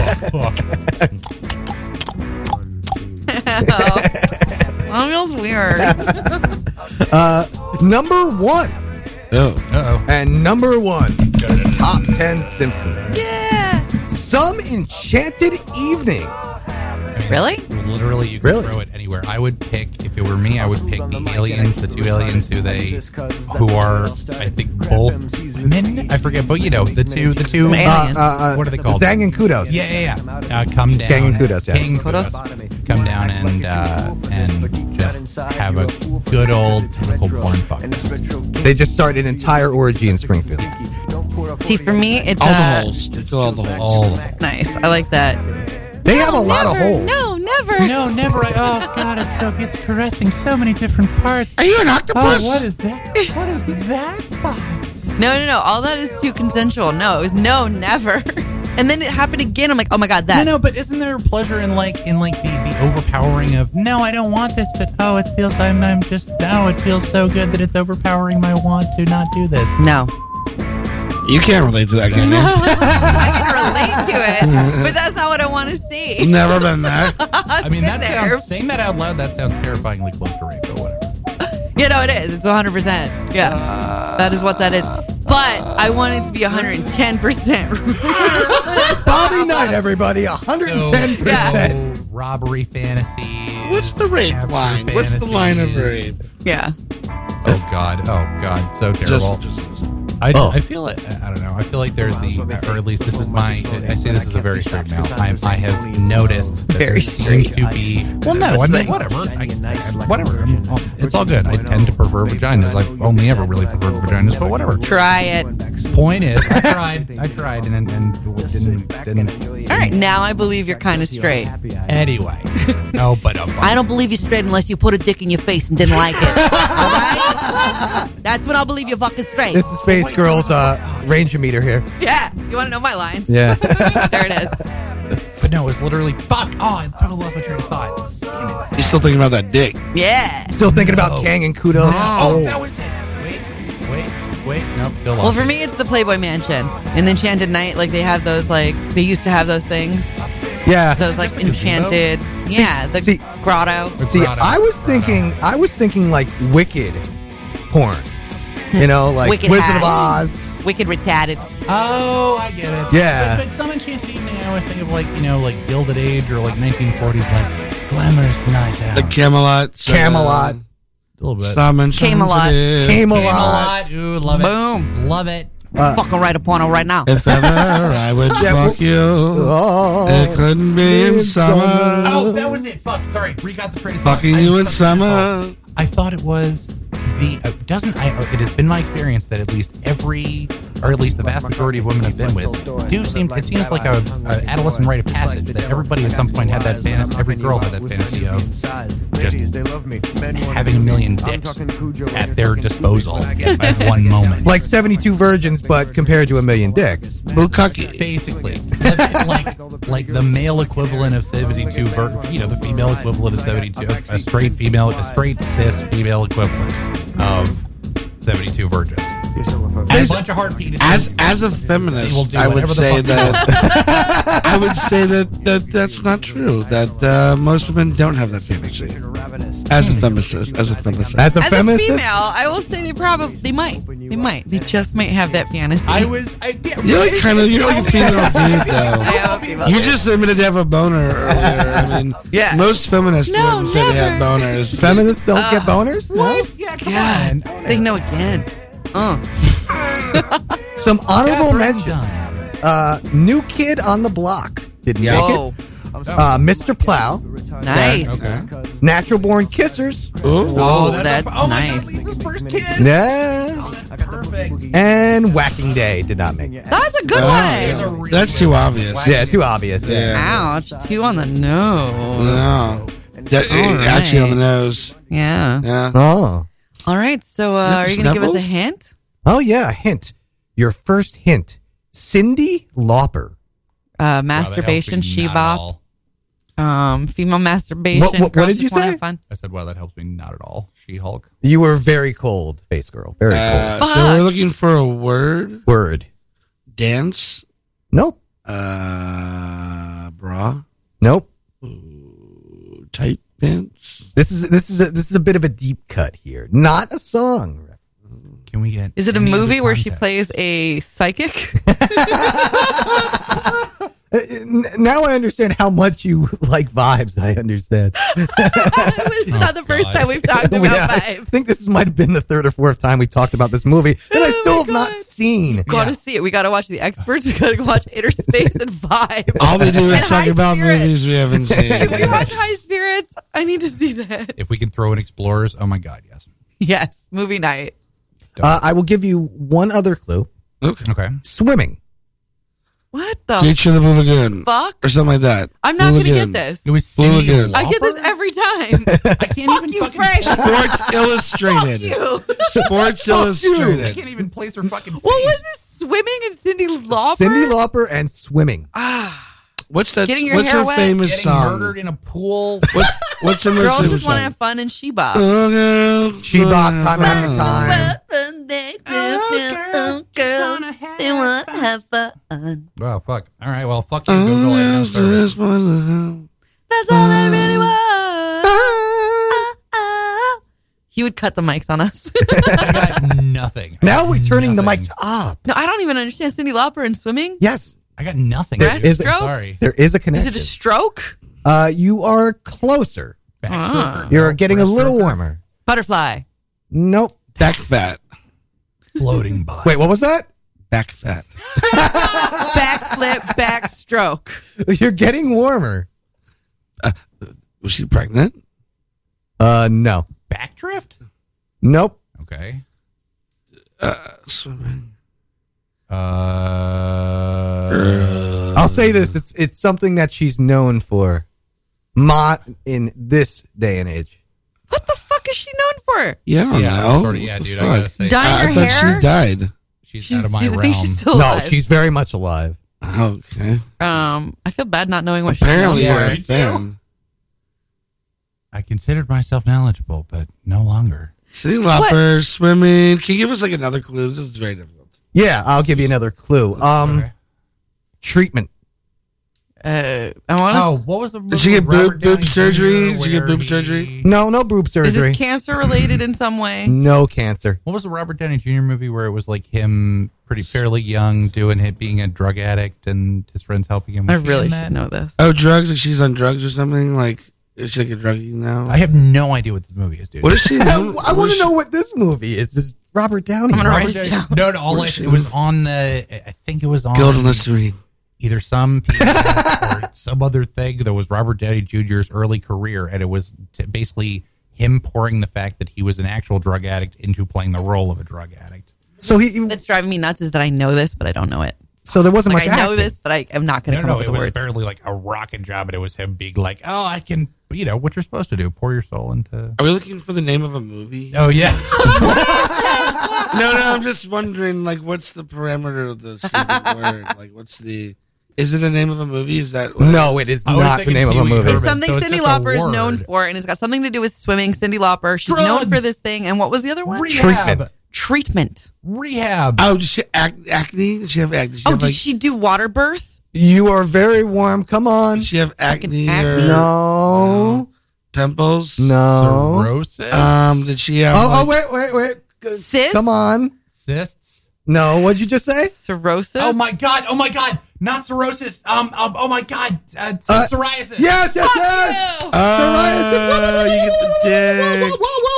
That feels weird. Number 1. Oh. Uh-oh. And number 1, Top 10 Simpsons. Yeah. Some Enchanted Evening. Really? Literally, you can Really? throw it anywhere. I would pick, if it were me, I would pick the aliens, the two aliens who are, I think, both women. I forget, but you know, the two. Aliens. What are they called? Zang and Kudos. Yeah. Come down. Gang and Kudos, yeah. Gang and Kudos. Come down and just have a good old typical porn fuck. They just started an entire orgy in Springfield. See, for me, it's All the holes. They fill all the holes. All of it. nice. I like that. They have a lot of holes. No, never. No, never. Oh god, it's caressing so many different parts. Are you an octopus? Oh, what is that? What is that spot? No. All that is too consensual. No, it was no, never. And then it happened again. I'm like, oh my god, that. No, but isn't there pleasure in the overpowering of no, I don't want this, but oh, it feels it feels so good that it's overpowering my want to not do this. No. You can't relate to that, can you? I can relate to it, but that's not what I want to see. Never been there. I mean, that there. sounds saying that out loud. That sounds terrifyingly close to rape, or whatever. You know, it is. It's 100%. Yeah. That is what that is. But I want it to be 110%. Bobby Knight, everybody, 110%. So, robbery fantasy. What's the rape capture line? What's the line of fantasies. rape? Yeah. Oh God, so terrible. Just. I feel like I don't know. I feel like there's or at least this is my. I say this is a very straight male. I have noticed that Very there seems to be. Well, no, I mean whatever. Whatever. It's all good. I tend to prefer vaginas. I've only ever really preferred vaginas, but whatever. Try it. Point is, I tried, and didn't. All right, now I believe you're kind of straight. Anyway, no, but I don't believe you're straight unless you put a dick in your face and didn't like it. All right? That's when I'll believe you're fucking straight. This is Face Girl's Ranger meter here. Yeah. You want to know my lines? Yeah. There it is. But no, it was literally fuck. Oh, I totally lost my train of thought. Damn it. He's still thinking about that dick. Yeah. Still thinking about Kang and Kudos. Oh, that was it. Wait. Nope, still lost. Well, for me, it's the Playboy Mansion. In Enchanted Night, like, they have those, like, they used to have those things. Yeah. Those, like, enchanted. Yeah, the see- grotto. See, I was thinking like Wicked porn. You know, like Wicked Wizard Hat. of Oz. Wicked retarded. Oh, I get it. Yeah. But some enchanted evening, I always think of like, like Gilded Age or like 1940s, like glamorous night out. The Camelot. Camelot. A little bit. Some enchanted. Camelot. Camelot. Ooh, love it. Boom. Love it. Fucking write a porno right now. If ever I would fuck you, Oh, it couldn't be in summer. Oh, that was it. Fuck. Sorry. Regot the train of thought. Fucking you in summer. I thought it was the it has been my experience that at least the vast majority of women I've been with it seems like a adolescent rite of passage that everybody at some point had that fantasy. Every girl had that fantasy of just having a million dicks at their disposal at one moment. like 72 virgins, but compared to a million dicks. Bukkake. Basically, like the male equivalent of 72 the female equivalent of 72, a straight cis female equivalent of 72 virgins. And a bunch of hard penises. As a They will feminist, do I would whatever the say fuck they that I would say that that's not true. That most women don't have that fantasy. As a feminist, As a As a feminist, female, I will say they might. They just might have that fantasy. You're like a female dude though. You just admitted to have a boner earlier. I mean, Yeah. most feminists No, wouldn't say they had never. boners. feminists don't get boners. No? Yeah, come God, on. say no again. Some honorable Catherine mentions. New Kid on the Block didn't Yeah. make Whoa, it. Mr. Plow, nice. Okay. Natural Born Kissers. Ooh. Oh, that's my nice. God, Lisa's first kid. Yeah. That's perfect. And Whacking Day did not make it. That's a good Oh, one. yeah. That's too obvious. Yeah, too obvious. Yeah. Ouch, 2 on the nose. No. That, All right. Actually, on the nose. Yeah. Yeah. Oh. All right, so are you going to give us a Snuffles? hint? Oh, yeah. Hint. Your first hint. Cyndi Lauper. Masturbation, she-bop, female masturbation. What girls did you just wanna say? have fun. I said, wow, that helps me not at all. She-Hulk. You were very cold, Face Girl. Very cold. So we're looking for a word. Word. Dance. Nope. Bra. Nope. Tight pants. This is a bit of a deep cut here. Not a song. Can we get? Is it a any of the movie where she context? plays a psychic? Now I understand how much you like vibes. I understand. It's not the first God. time we've talked about Yeah, I vibes. think this might have been the third or fourth time we've talked about this movie that I Oh still my have not God. seen. Gotta see it. We gotta watch The Experts. We gotta watch Inner Space and Vibe. All we do is And talk High about Spirits. movies we haven't seen. Can we watch High Spirits? I need to see that. If we can throw in Explorers, oh my God, yes. Yes, movie night. I will give you one other clue. Okay. Okay. Swimming. What the Beach in the Blue Lagoon. fuck? Or something like that. I'm not Blue gonna Lagoon. get this. It was Blue Cindy Lagoon. I get this Lauper? every time. I can't Fuck even you, fucking Frank. Sports Illustrated. You. Sports I Illustrated. can't even place her fucking face. What was this? Swimming and Cyndi Lauper? Cyndi Lauper and Swimming. What's that? Getting your What's hair her wet. famous Getting song? murdered in a pool. What's her most Girls famous just want to song? have fun and she-bop. She bop time after time. They want to have fun. Oh, fuck. All right, well, fuck you, Google. I don't know service. That's all they really want. He would cut the mics on us. I got nothing. Now we're turning the Nothing. mics up. No, I don't even understand Cyndi Lauper and swimming. Yes, I got nothing. There is- I'm sorry. there is a Is connection. it a stroke? You are closer. Backstroker. You're getting a little Breaststroker. warmer. Butterfly. Nope. Back fat. Floating butt. Wait, what was that? Back fat. Backflip, backstroke. You're getting warmer. Was she pregnant? No. Backdrift? Nope. Okay. Swimming. I'll say this: it's something that she's known for, in this day and age. What the fuck is she known for? Yeah, I don't Yeah, know. sort of, yeah, What the dude. fuck? I gotta say, Dyeing I her thought hair? she died. she's out of my I realm. think she's still No, alive. she's very much alive. Okay. I feel bad not knowing what Apparently, she's you're known a for. fan. I considered myself knowledgeable, but no longer. Cyndi Lauper, swimming. Can you give us like another clue? This is very difficult. Yeah, I'll give you another clue. Okay. Treatment. I want to. Oh, what was the movie Did she get with Robert boob Downey surgery? Jr. Did she get where boob he- surgery? No boob Is surgery. this cancer related in some way? No cancer. What was the Robert Downey Jr. movie where it was like him pretty fairly young doing it, being a drug addict and his friends helping him? I Was he really in should that? know this. Oh, drugs? Like she's on drugs or something? Like, is she like a druggie now? I have no idea what this movie is, dude. What is she? I want to know what this movie is. This is Robert Downey. I'm gonna Robert write it Downey- down. No, all What I, is she it was in? on the. I think it was on Guild and Listerine. either some PBS or some other thing that was Robert Downey Jr.'s early career, and it was basically him pouring the fact that he was an actual drug addict into playing the role of a drug addict. So he. That's driving me nuts is that I know this, but I don't know it. So there wasn't Like much I know acting. this, but I am not going to come up with it the was words. apparently like a rocket job, and it was him being like, "Oh, I can, what you're supposed to do, pour your soul into." Are we looking for the name of a movie? Oh yeah, No, I'm just wondering, like, what's the parameter of the secret word? Like, is it the name of a movie? Is that No, it is I was not the thinking name of a Pee Wee movie. It's Herman, something so it's Cyndi just a Lauper is known word. for, and it's got something to do with swimming. Cyndi Lauper, she's known for Drugs. this thing. And what was the other one? Treatment. Treatment. Rehab. Oh, did she acne? Did she have acne? Did she Oh, have, did like, she do water birth? You are very warm. Come on. Did she have acne acne? or No. pimples? No. Cirrhosis. Did she have? Oh, like, wait. Cysts? Come on. Cysts. No, what'd you just say? Cirrhosis? Oh my god! Not cirrhosis. Oh my god! Psoriasis. Yes. You. you get the dick.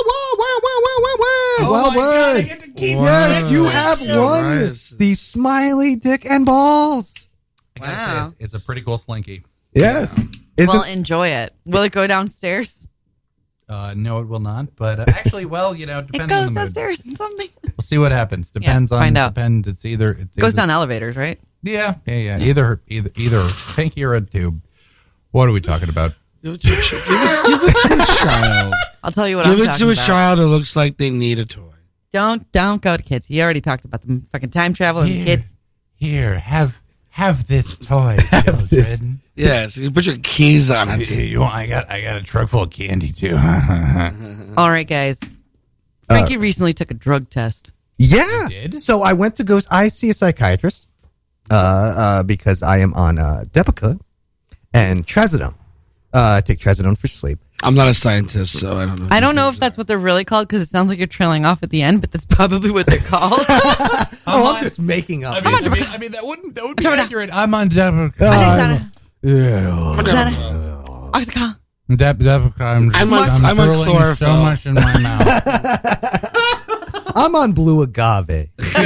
Oh Well my God, I done. get to keep Yes, you have Wow. won Nice. the smiley dick and balls. I gotta Wow. say, it's a pretty cool slinky. Yes. Well, Isn't, enjoy it. Will it go downstairs? No, it will not. But actually, well, It depending on goes the mood, downstairs and something. we'll see what happens. Depends on. find out. Depends. It's either. Goes down elevators, right? Yeah. Either pinky or a tube. What are we talking about? Give it to a child. I'll tell you what Give I'm it talking to a about. child who looks like they need a toy. Don't go to kids. He already talked about the fucking time travel and Here. kids. Here, have this toy, this. children. Yes, you put your keys on it. You want, I got a truck full of candy too. All right, guys. Frankie recently took a drug test. yeah. You did? So I went to go. I see a psychiatrist because I am on Depakote and Trazodone. I take Trazodone for sleep. I'm not a scientist, so I don't know. I don't know if that's what they're really called because it sounds like you're trailing off at the end, but that's probably what they're called. I'm just making up. I mean, that wouldn't be on. accurate. I'm on Depakote. Yeah. Oxycontin. I'm on twirling so chlorophyll. much in my mouth. I'm on blue agave.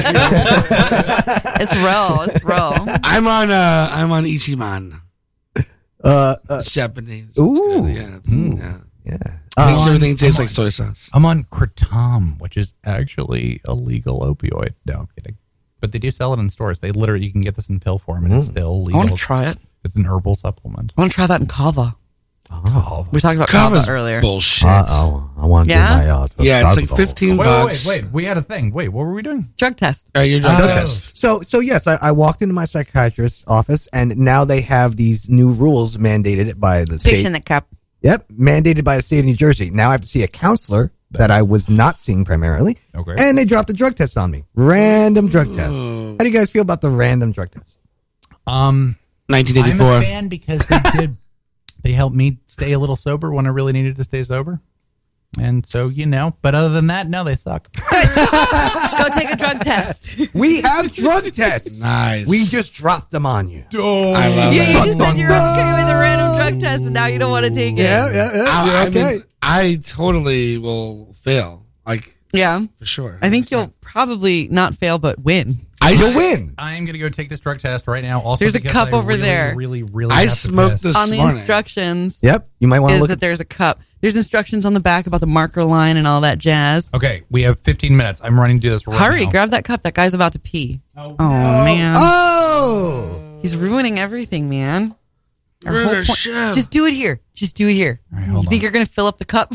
It's real. I'm on Ichiman. It's Japanese. Ooh. It's good, yeah. Yeah. Makes everything taste like soy sauce. I'm on Kratom, which is actually a legal opioid. No, I'm kidding. But they do sell it in stores. They literally, you can get this in pill form, and it's still I legal. want to try it. It's an herbal supplement. I want to try that in kava. Oh, We talked about Kava's kava earlier. bullshit. I want Yeah? to do my Yeah, it's like Trazodone. 15 bucks. wait. We had a thing. Wait, what were we doing? Drug test. You're drug Oh. test. So yes, I walked into my psychiatrist's office, and now they have these new rules mandated by the state. Fiction that cap. Yep, mandated by the state of New Jersey. Now I have to see a counselor that I was not seeing primarily, Okay. and they dropped a drug test on me. Random drug test. Ooh. How do you guys feel about the random drug test? I'm a 1984. fan because they helped me stay a little sober when I really needed to stay sober. And so, but other than that, no, they suck. Go take a drug test. We have drug tests. Nice. We just dropped them on you. I love You it. just said you're okay with a random drug test, and now you don't want to take it. I Okay. mean, I totally will fail. Like, Yeah. for sure. I think you'll probably not fail, but win. You'll win. I'm going to go take this drug test right now. Also, There's a because cup I over really, there. Really, really I have to smoked piss. this On the morning. instructions Yep. You might want to is look that there's a cup. There's instructions on the back about the marker line and all that jazz. Okay, we have 15 minutes. I'm running to do this right Hurry, now. grab that cup. That guy's about to pee. Oh, man. Oh. He's ruining everything, man. Our Ruin whole our point- show. Just do it here. Just do it here. All right, You hold think on. you're going to fill up the cup?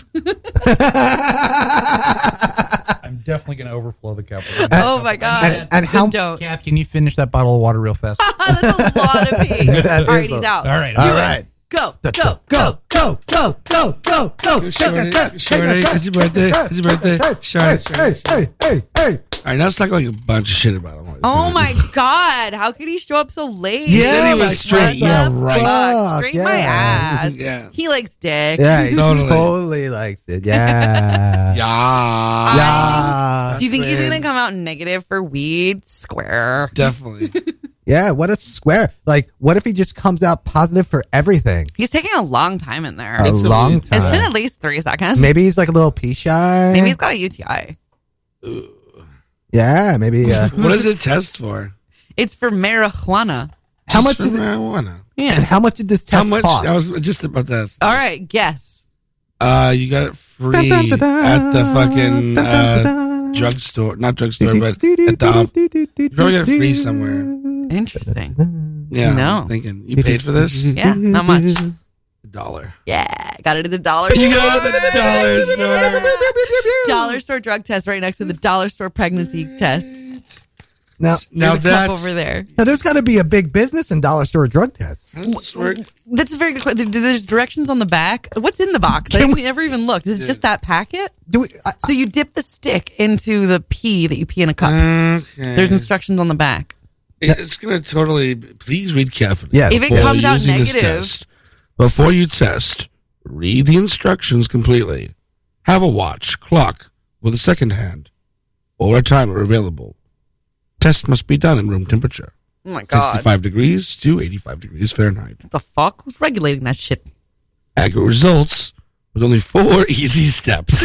I'm definitely going to overflow the cup. Oh, my God. And how- Then don't. Kath, can you finish that bottle of water real fast? That's a lot of pee. That All right, is he's a- out. All right, Do all it. right. Go, go, Go, go. go, go, go, go, go. Go, Shorty. Shorty. It's your birthday. It's your birthday. Shorty. Hey. All right, now let's talk like a bunch of shit about him. Oh, my God. How could he show up so late? He said he Yeah, was like, straight. What Yeah, the right. fuck? Straight my Yeah. ass. Yeah. He likes dick. Yeah, he Totally. totally likes it. Yeah. Yeah. Yeah. Do you think he's man. going to come out negative for weed? Square. Definitely. Yeah, what a square. Like, what if he just comes out positive for everything? He's taking a long time in there. A It's long It's been time. at least 3 seconds. Maybe he's like a little pea shy. Maybe he's got a UTI. Yeah, maybe. What is it test for? It's for marijuana. How much Just is for it? marijuana? And Yeah. how much did this How test much? cost? I was just about that. All right, guess. You got it free at the fucking drugstore. Not drugstore, but at the. You probably got it free somewhere. Interesting. Yeah. No. I'm thinking. You paid for this? Yeah, not much. $1. Yeah, got it at the dollar You store. got it at the dollar store. Dollar store drug test right next to the dollar store pregnancy tests. Now, Now There's a cup that's over there. now there's got to be a big business in dollar store drug tests. How does this work? That's a very good question. There's directions on the back. What's in the box? Can We never even looked. Is it just that packet? Do we? So you dip the stick into the pee that you pee in a cup. Okay. There's instructions on the back. It's going to totally. Please read carefully. Yes. If it before comes out using this negative- test. Before you test, read the instructions completely. Have a watch, clock, with a second hand, or a timer available. Test must be done in room temperature. Oh my God. 65 degrees to 85 degrees Fahrenheit. What the fuck? Who's regulating that shit? Accurate results with only 4 easy steps.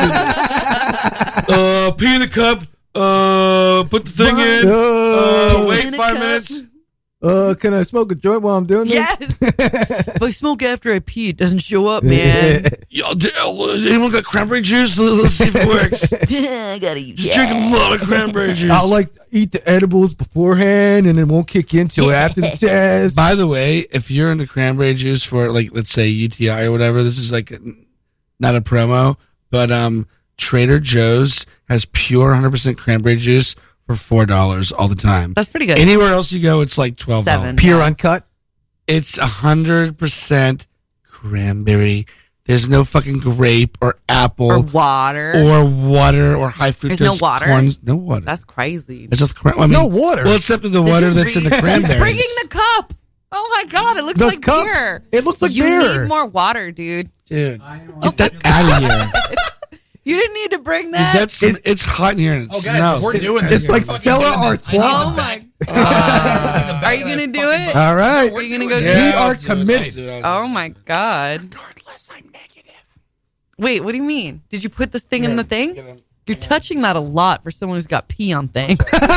Pee in the cup. Put the thing in. Pee Wait in a 5 cup. minutes. Can I smoke a joint while I'm doing this? Yes. If I smoke after I pee, it doesn't show up, man. Yo, anyone got cranberry juice? Let's see if it works. I gotta eat. Just drink a lot of cranberry juice. I'll like eat the edibles beforehand, and it won't kick in till after the test. By the way, if you're into cranberry juice for like, let's say UTI or whatever, this is like not a promo, but Trader Joe's has pure 100% cranberry juice for $4 all the time. That's pretty good. Anywhere else you go, it's like $12. $7. Pure uncut. It's 100% cranberry. There's no fucking grape or apple Or water. or water or high fructose There's no water? corn. No water. That's crazy. It's just No water. Well, except for the water that's in the He's cranberries. bringing the cup. Oh my God, it looks The like cup? beer. It looks like you beer. need more water, dude. Dude, get that out of here. You didn't need to bring Dude, that. it's hot in here and it smells. we're doing this. It's like Stella Artois. Oh my God. Are you going to do it? All right. Are you going to go Yeah, do We it? are I'll do it, committed. I'll do it. Oh my God. Regardless, I'm negative. Wait, what do you mean? Did you put this thing in the thing? You're touching that a lot for someone who's got pee on things.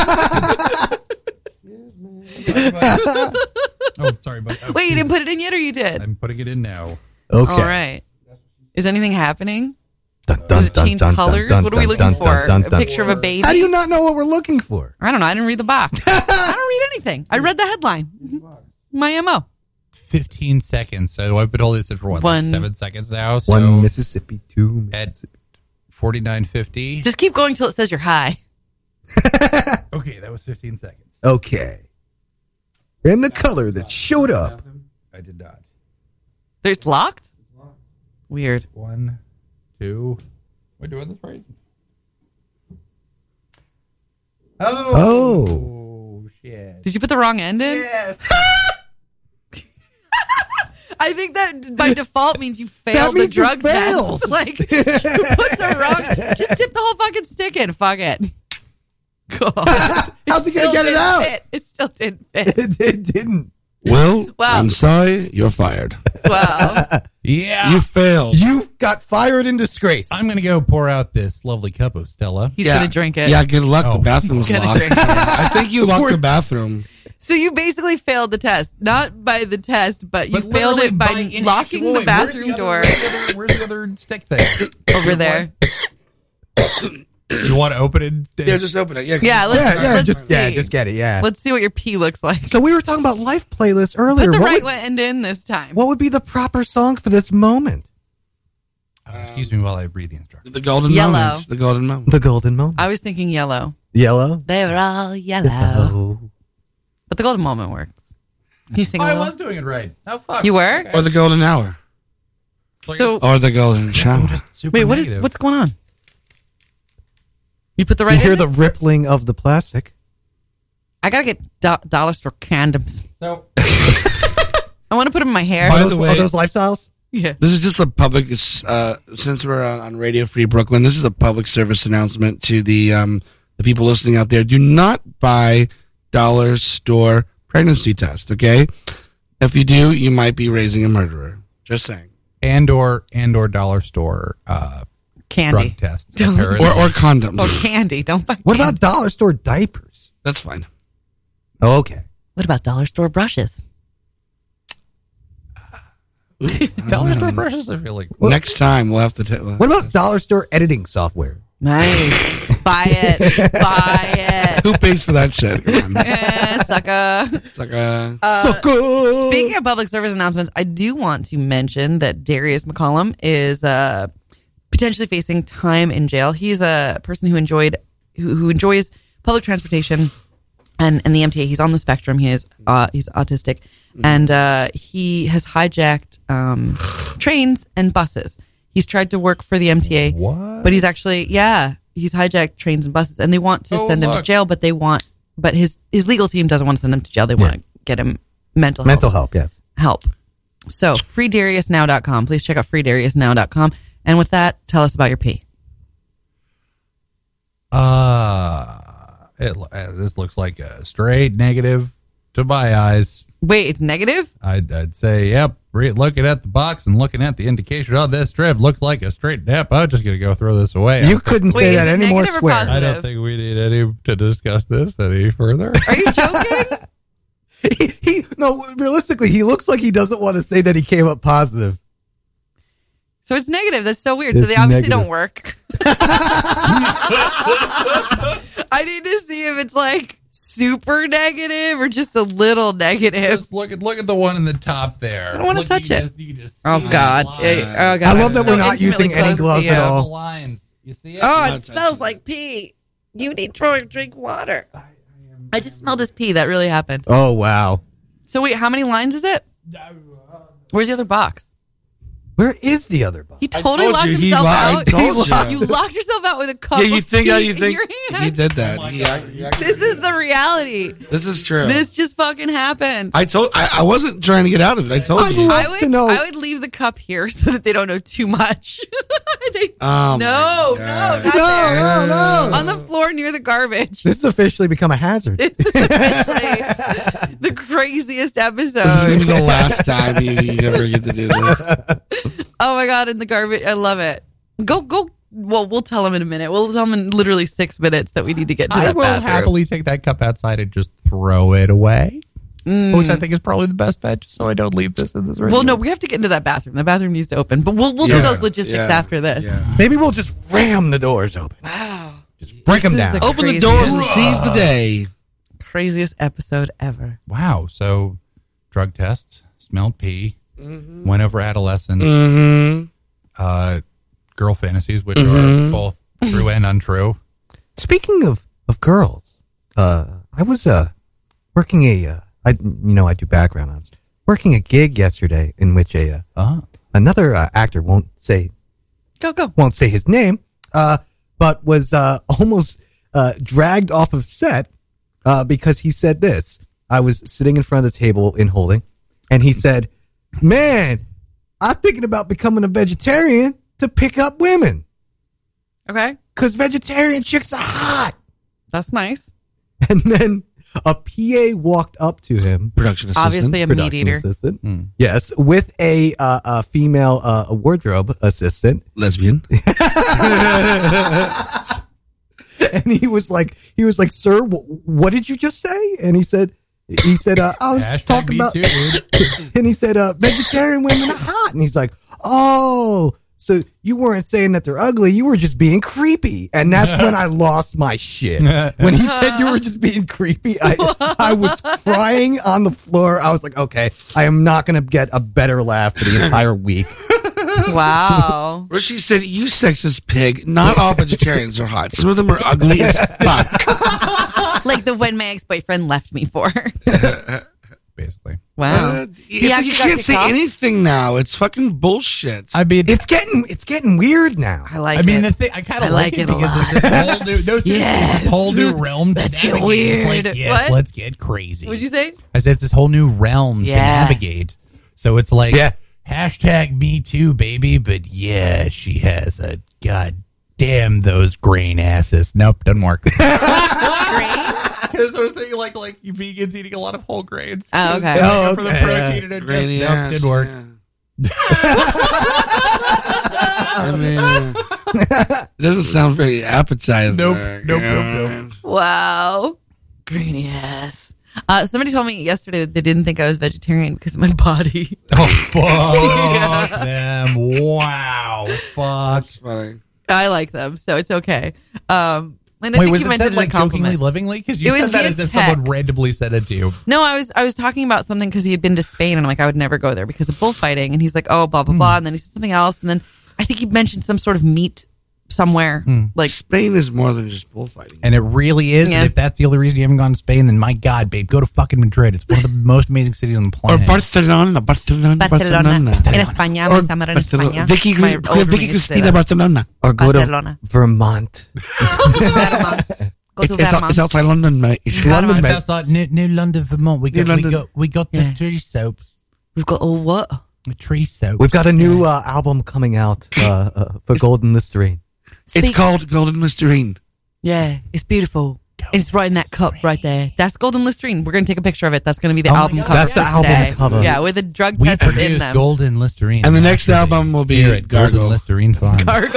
Oh, sorry, but Wait, you didn't put it in yet or you did? I'm putting it in now. Okay. All right. Is anything happening? Dun, Does it change colors? What are we looking for? A picture of a baby? How do you not know what we're looking for? I don't know. I didn't read the box. I don't read anything. I read the headline. My MO. 15 seconds. So I've been holding this in for what, like 7 seconds now? So One Mississippi, two at Mississippi. 49.50. Just keep going till it says you're high. Okay, that was 15 seconds. Okay. And the color that showed up. I did not. It's locked? Weird. 1, 2. We're doing this right. Oh, shit. Did you put the wrong end in? Yes. I think that by default means you failed That the means you drug failed. test. Like, you put the wrong. Just dip the whole fucking stick in. Fuck it. God. How's he gonna Still get it didn't out? fit. It still didn't fit. It didn't. Will, Wow. I'm sorry, you're fired. Wow. Yeah. You failed. You got fired in disgrace. I'm going to go pour out this lovely cup of Stella. He's gonna drink it. Yeah, good luck. Oh. The bathroom's Gonna locked. drink it. I think you locked the bathroom. So you basically failed the test, not by the test, but you But failed literally it by inaction. locking Wait, the bathroom door Where's the other stick thing? over there. You want to open it? Yeah, just open it. Yeah, Yeah, let's just see. just get it. Yeah. Let's see what your pee looks like. So we were talking about life playlists earlier. Put the What right would- one in this time. What would be the proper song for this moment? Excuse me while I read the instructions. The golden Yellow. moment. The golden moment. The golden moment. I was thinking yellow. Yellow. They were all yellow. Oh. But the golden moment works. Can you sing a I little? was doing it right. Oh, fuck. You were? Or the golden hour. So, Or the golden shower. wait, what's going on? You put the right You hear in? the rippling of the plastic. I gotta get dollar store condoms. So, I want to put them in my hair. By Are the those, way- are those lifestyles? Yeah. This is just a public, since we're on Radio Free Brooklyn, this is a public service announcement to the people listening out there. Do not buy dollar store pregnancy test, okay? If you do, you might be raising a murderer. Just saying. and or dollar store Candy. drug tests. apparently. Or condoms. Or candy. Don't buy What candy. about dollar store diapers? That's fine. Oh, okay. What about dollar store brushes? dollar store brushes? I feel like Next time, we'll have to What about dollar store editing software? Nice. Buy it. Buy it. Who pays for that shit? Come on. Sucker. It's like a... Sucker! Speaking of public service announcements, I do want to mention that Darius McCollum is potentially facing time in jail. He's a person who enjoys public transportation and the MTA. He's on the spectrum. He's autistic, and he has hijacked trains and buses. He's tried to work for the MTA, What? but he's actually he's hijacked trains and buses, and they want to send him to jail, but his legal team doesn't want to send him to jail. They want to get him mental help, yes. help. So, freedariusnow.com. Please check out freedariusnow.com. And with that, tell us about your pee. This looks like a straight negative to my eyes. Wait, it's negative? I'd say, yep. Looking at the box and looking at the indication on this strip, looks like a straight nap. I'm just going to go throw this away. You couldn't say Wait, that is it anymore, negative or swear. positive? I don't think we need any to discuss this any further. Are you joking? No, realistically, he looks like he doesn't want to say that he came up positive. So it's negative. That's so weird. So It's they obviously negative. don't work. I need to see if it's like super negative or just a little negative. Just look at the one in the top there. I don't wanna touch it. You can just Oh see God. the line. Oh God. I love that I'm we're so not using intimately any close to gloves at you. all. The lines. You see it? Oh, Not it smells touching like pee. You need to drink water. I just smelled his pee. That really happened. Oh, wow. So wait, how many lines is it? Where's the other box? Where is the other box? He totally told locked you, he himself lied. out. I told you. You locked yourself out with a cup Yeah, you of think pee you in think your he hand. did that? This is the reality. This is true. This just fucking happened. I wasn't trying to get out of it. I told I'd you. love to know. I would leave the cup here so that they don't know too much. Oh, my no, God. not there. No. On the floor near the garbage. This has officially become a hazard. This is officially the craziest This is gonna be episode. the last time you ever get to do this. Oh my God, in the garbage. I love it. Go. Well, we'll tell them in a minute. We'll tell them in literally 6 minutes that we need to get to I that will bathroom. happily take that cup outside and just throw it away, which I think is probably the best bet, just so I don't leave this in this room. Well, no, we have to get into that bathroom. The bathroom needs to open, but we'll do Yeah, those logistics yeah, after this. Yeah. Maybe we'll just ram the doors open. Wow, Just break them This is down. the- Open the Crazy. doors and seize the day. craziest episode ever. Wow. So, drug tests, smelled pee, went over adolescence, Mm-hmm. girl fantasies, which are both true and untrue. Speaking of girls, I was working I do background. I was working a gig yesterday in which another actor won't say his name, but was almost dragged off of set because he said this. I was sitting in front of the table in holding, and he said, man, I'm thinking about becoming a vegetarian to pick up women. Okay. Because vegetarian chicks are hot. That's nice. And then a PA walked up to him. Production assistant. Obviously a meat Production eater. assistant. Yes, with a female wardrobe assistant. Lesbian. And he was like, sir, what did you just say? And he said, I was Hashtag talking me about, too, dude. and he said, vegetarian women are hot. And he's like, oh, so you weren't saying that they're ugly. You were just being creepy. And that's when I lost my shit. When he said you were just being creepy, I was crying on the floor. I was like, okay, I am not going to get a better laugh for the entire week. Wow. Where she said, you sexist pig, not all vegetarians are hot. Some of them are ugly as fuck. Like the one my ex-boyfriend left me for. Basically. Wow. It's like you can't say anything now. It's fucking bullshit. I mean, It's getting weird now. I like I mean, it. the thing I kind I of like it a because lot. it's this whole new, those Yes. this whole new realm. To Let's get navigate. It's weird. Like, yes, What? let's get crazy. What'd you say? I said it's this whole new realm to Yeah. navigate. So it's like, Yeah. hashtag me too, baby. But yeah, she has a goddamn those grain asses. Nope, doesn't work. Because I was thinking like you vegans eating a lot of whole grains. Oh, okay. For the Okay. protein and it Grainy just ass, didn't work. yeah. I mean, it doesn't sound very appetizing. Nope. Wow. Grainy ass. Somebody told me yesterday that they didn't think I was vegetarian because of my body. Oh, fuck them. Wow. Fuck. That's funny. I like them, so it's okay. And I Wait, think was you it meant said it as a like jokingly, compliment. lovingly? Because you It was said that via as if someone text. randomly said it to you. No, I was talking about something because he had been to Spain, and I'm like, I would never go there because of bullfighting. And he's like, oh, blah blah blah. And then he said something else, and then I think he mentioned some sort of meat somewhere. Like, Spain is more than just bullfighting. And it really is. Yeah. And if that's the only reason you haven't gone to Spain, then my God, babe, go to fucking Madrid. It's one of the most amazing cities on the Or planet. Barcelona. Barcelona. En España, me llamaron en España. Vicky My older roommate Cristina used to say that. Barcelona. Or go Barcelona. to Vermont. Vermont. Go to Vermont. It's outside London, mate. It's London, It's mate. outside New London, Vermont. We New got London. we got the Yeah. tree soaps. We've got all what? The tree soaps. We've got a new album coming out for Golden Listerine. It's Speak- called Golden Listerine. Yeah, it's beautiful. It's right in that cup right there. That's Golden Listerine. We're going to take a picture of it. That's going to be the Oh my album God. cover. That's the for album today. cover. Yeah, with the drug We tests in produce them. Golden Listerine. And the next Actually, album will be here at Golden Gargle. Listerine Farm. Gargle.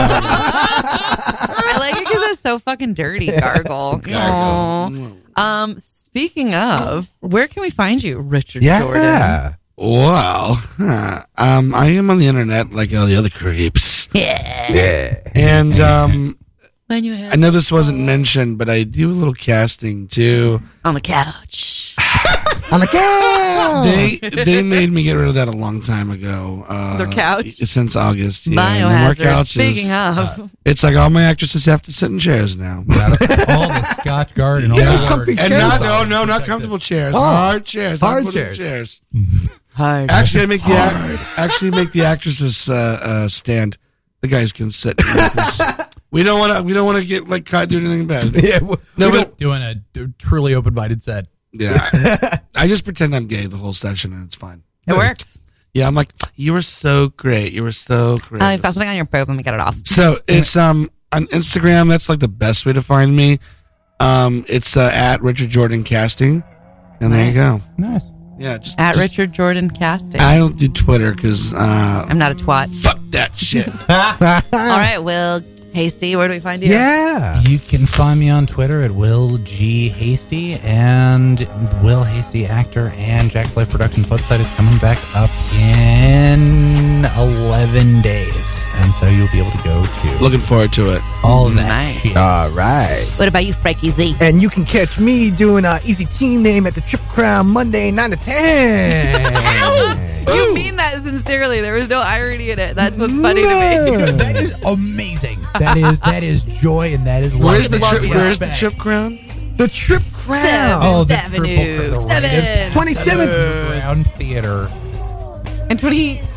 I like it because it's so fucking dirty. Gargle. Aw. Speaking of, where can we find you, Richard Jordan? Yeah. Well, I am on the internet like all the other creeps. Yeah. And When you have I know this wasn't mentioned, but I do a little casting too. on the couch. On the couch. They made me get rid of that a long time ago. Their couch? Since August. Yeah. No more Biohazard. couches. Speaking of, It's like all my actresses have to sit in chairs now. all the Scotch Guard and all Yeah. the Comfy And chairs. not comfortable chairs. Oh. Hard chairs. Hard not wooden chairs. chairs. Actually, I make the actresses stand. The guys can sit. We don't want to get like caught doing anything bad. Yeah, No, but doing a truly open-minded set. yeah, I just pretend I'm gay the whole session and it's fine. it works. Yeah, I'm like, you were so great. You were so great. You've got something on your probe. Let me get it off. So it's on Instagram. That's like the best way to find me. It's at Richard Jordan Casting, and there you go. Nice. Yeah, At Richard Jordan Casting. I don't do Twitter because I'm not a twat. fuck that shit. All right, Will Hasty, where do we find you? Yeah. You can find me on Twitter at Will G Hasty, and Will Hasty actor, and Jack's Life Productions website is coming back up in 11 days, and so you'll be able to go to Looking forward to it. all of that Nice. shit. All right. What about you, Frankie Z? And you can catch me doing Easy Team Name at the Trip Crown Monday 9 to 10. You mean that sincerely. There was no irony in it. That's what's funny to me. That is amazing. That is joy, and that is Where's the love. trip? you. Where's the Trip Crown? The Trip Crown. Oh, the Avenue. triple, the 7. 27th. Crown Theater. And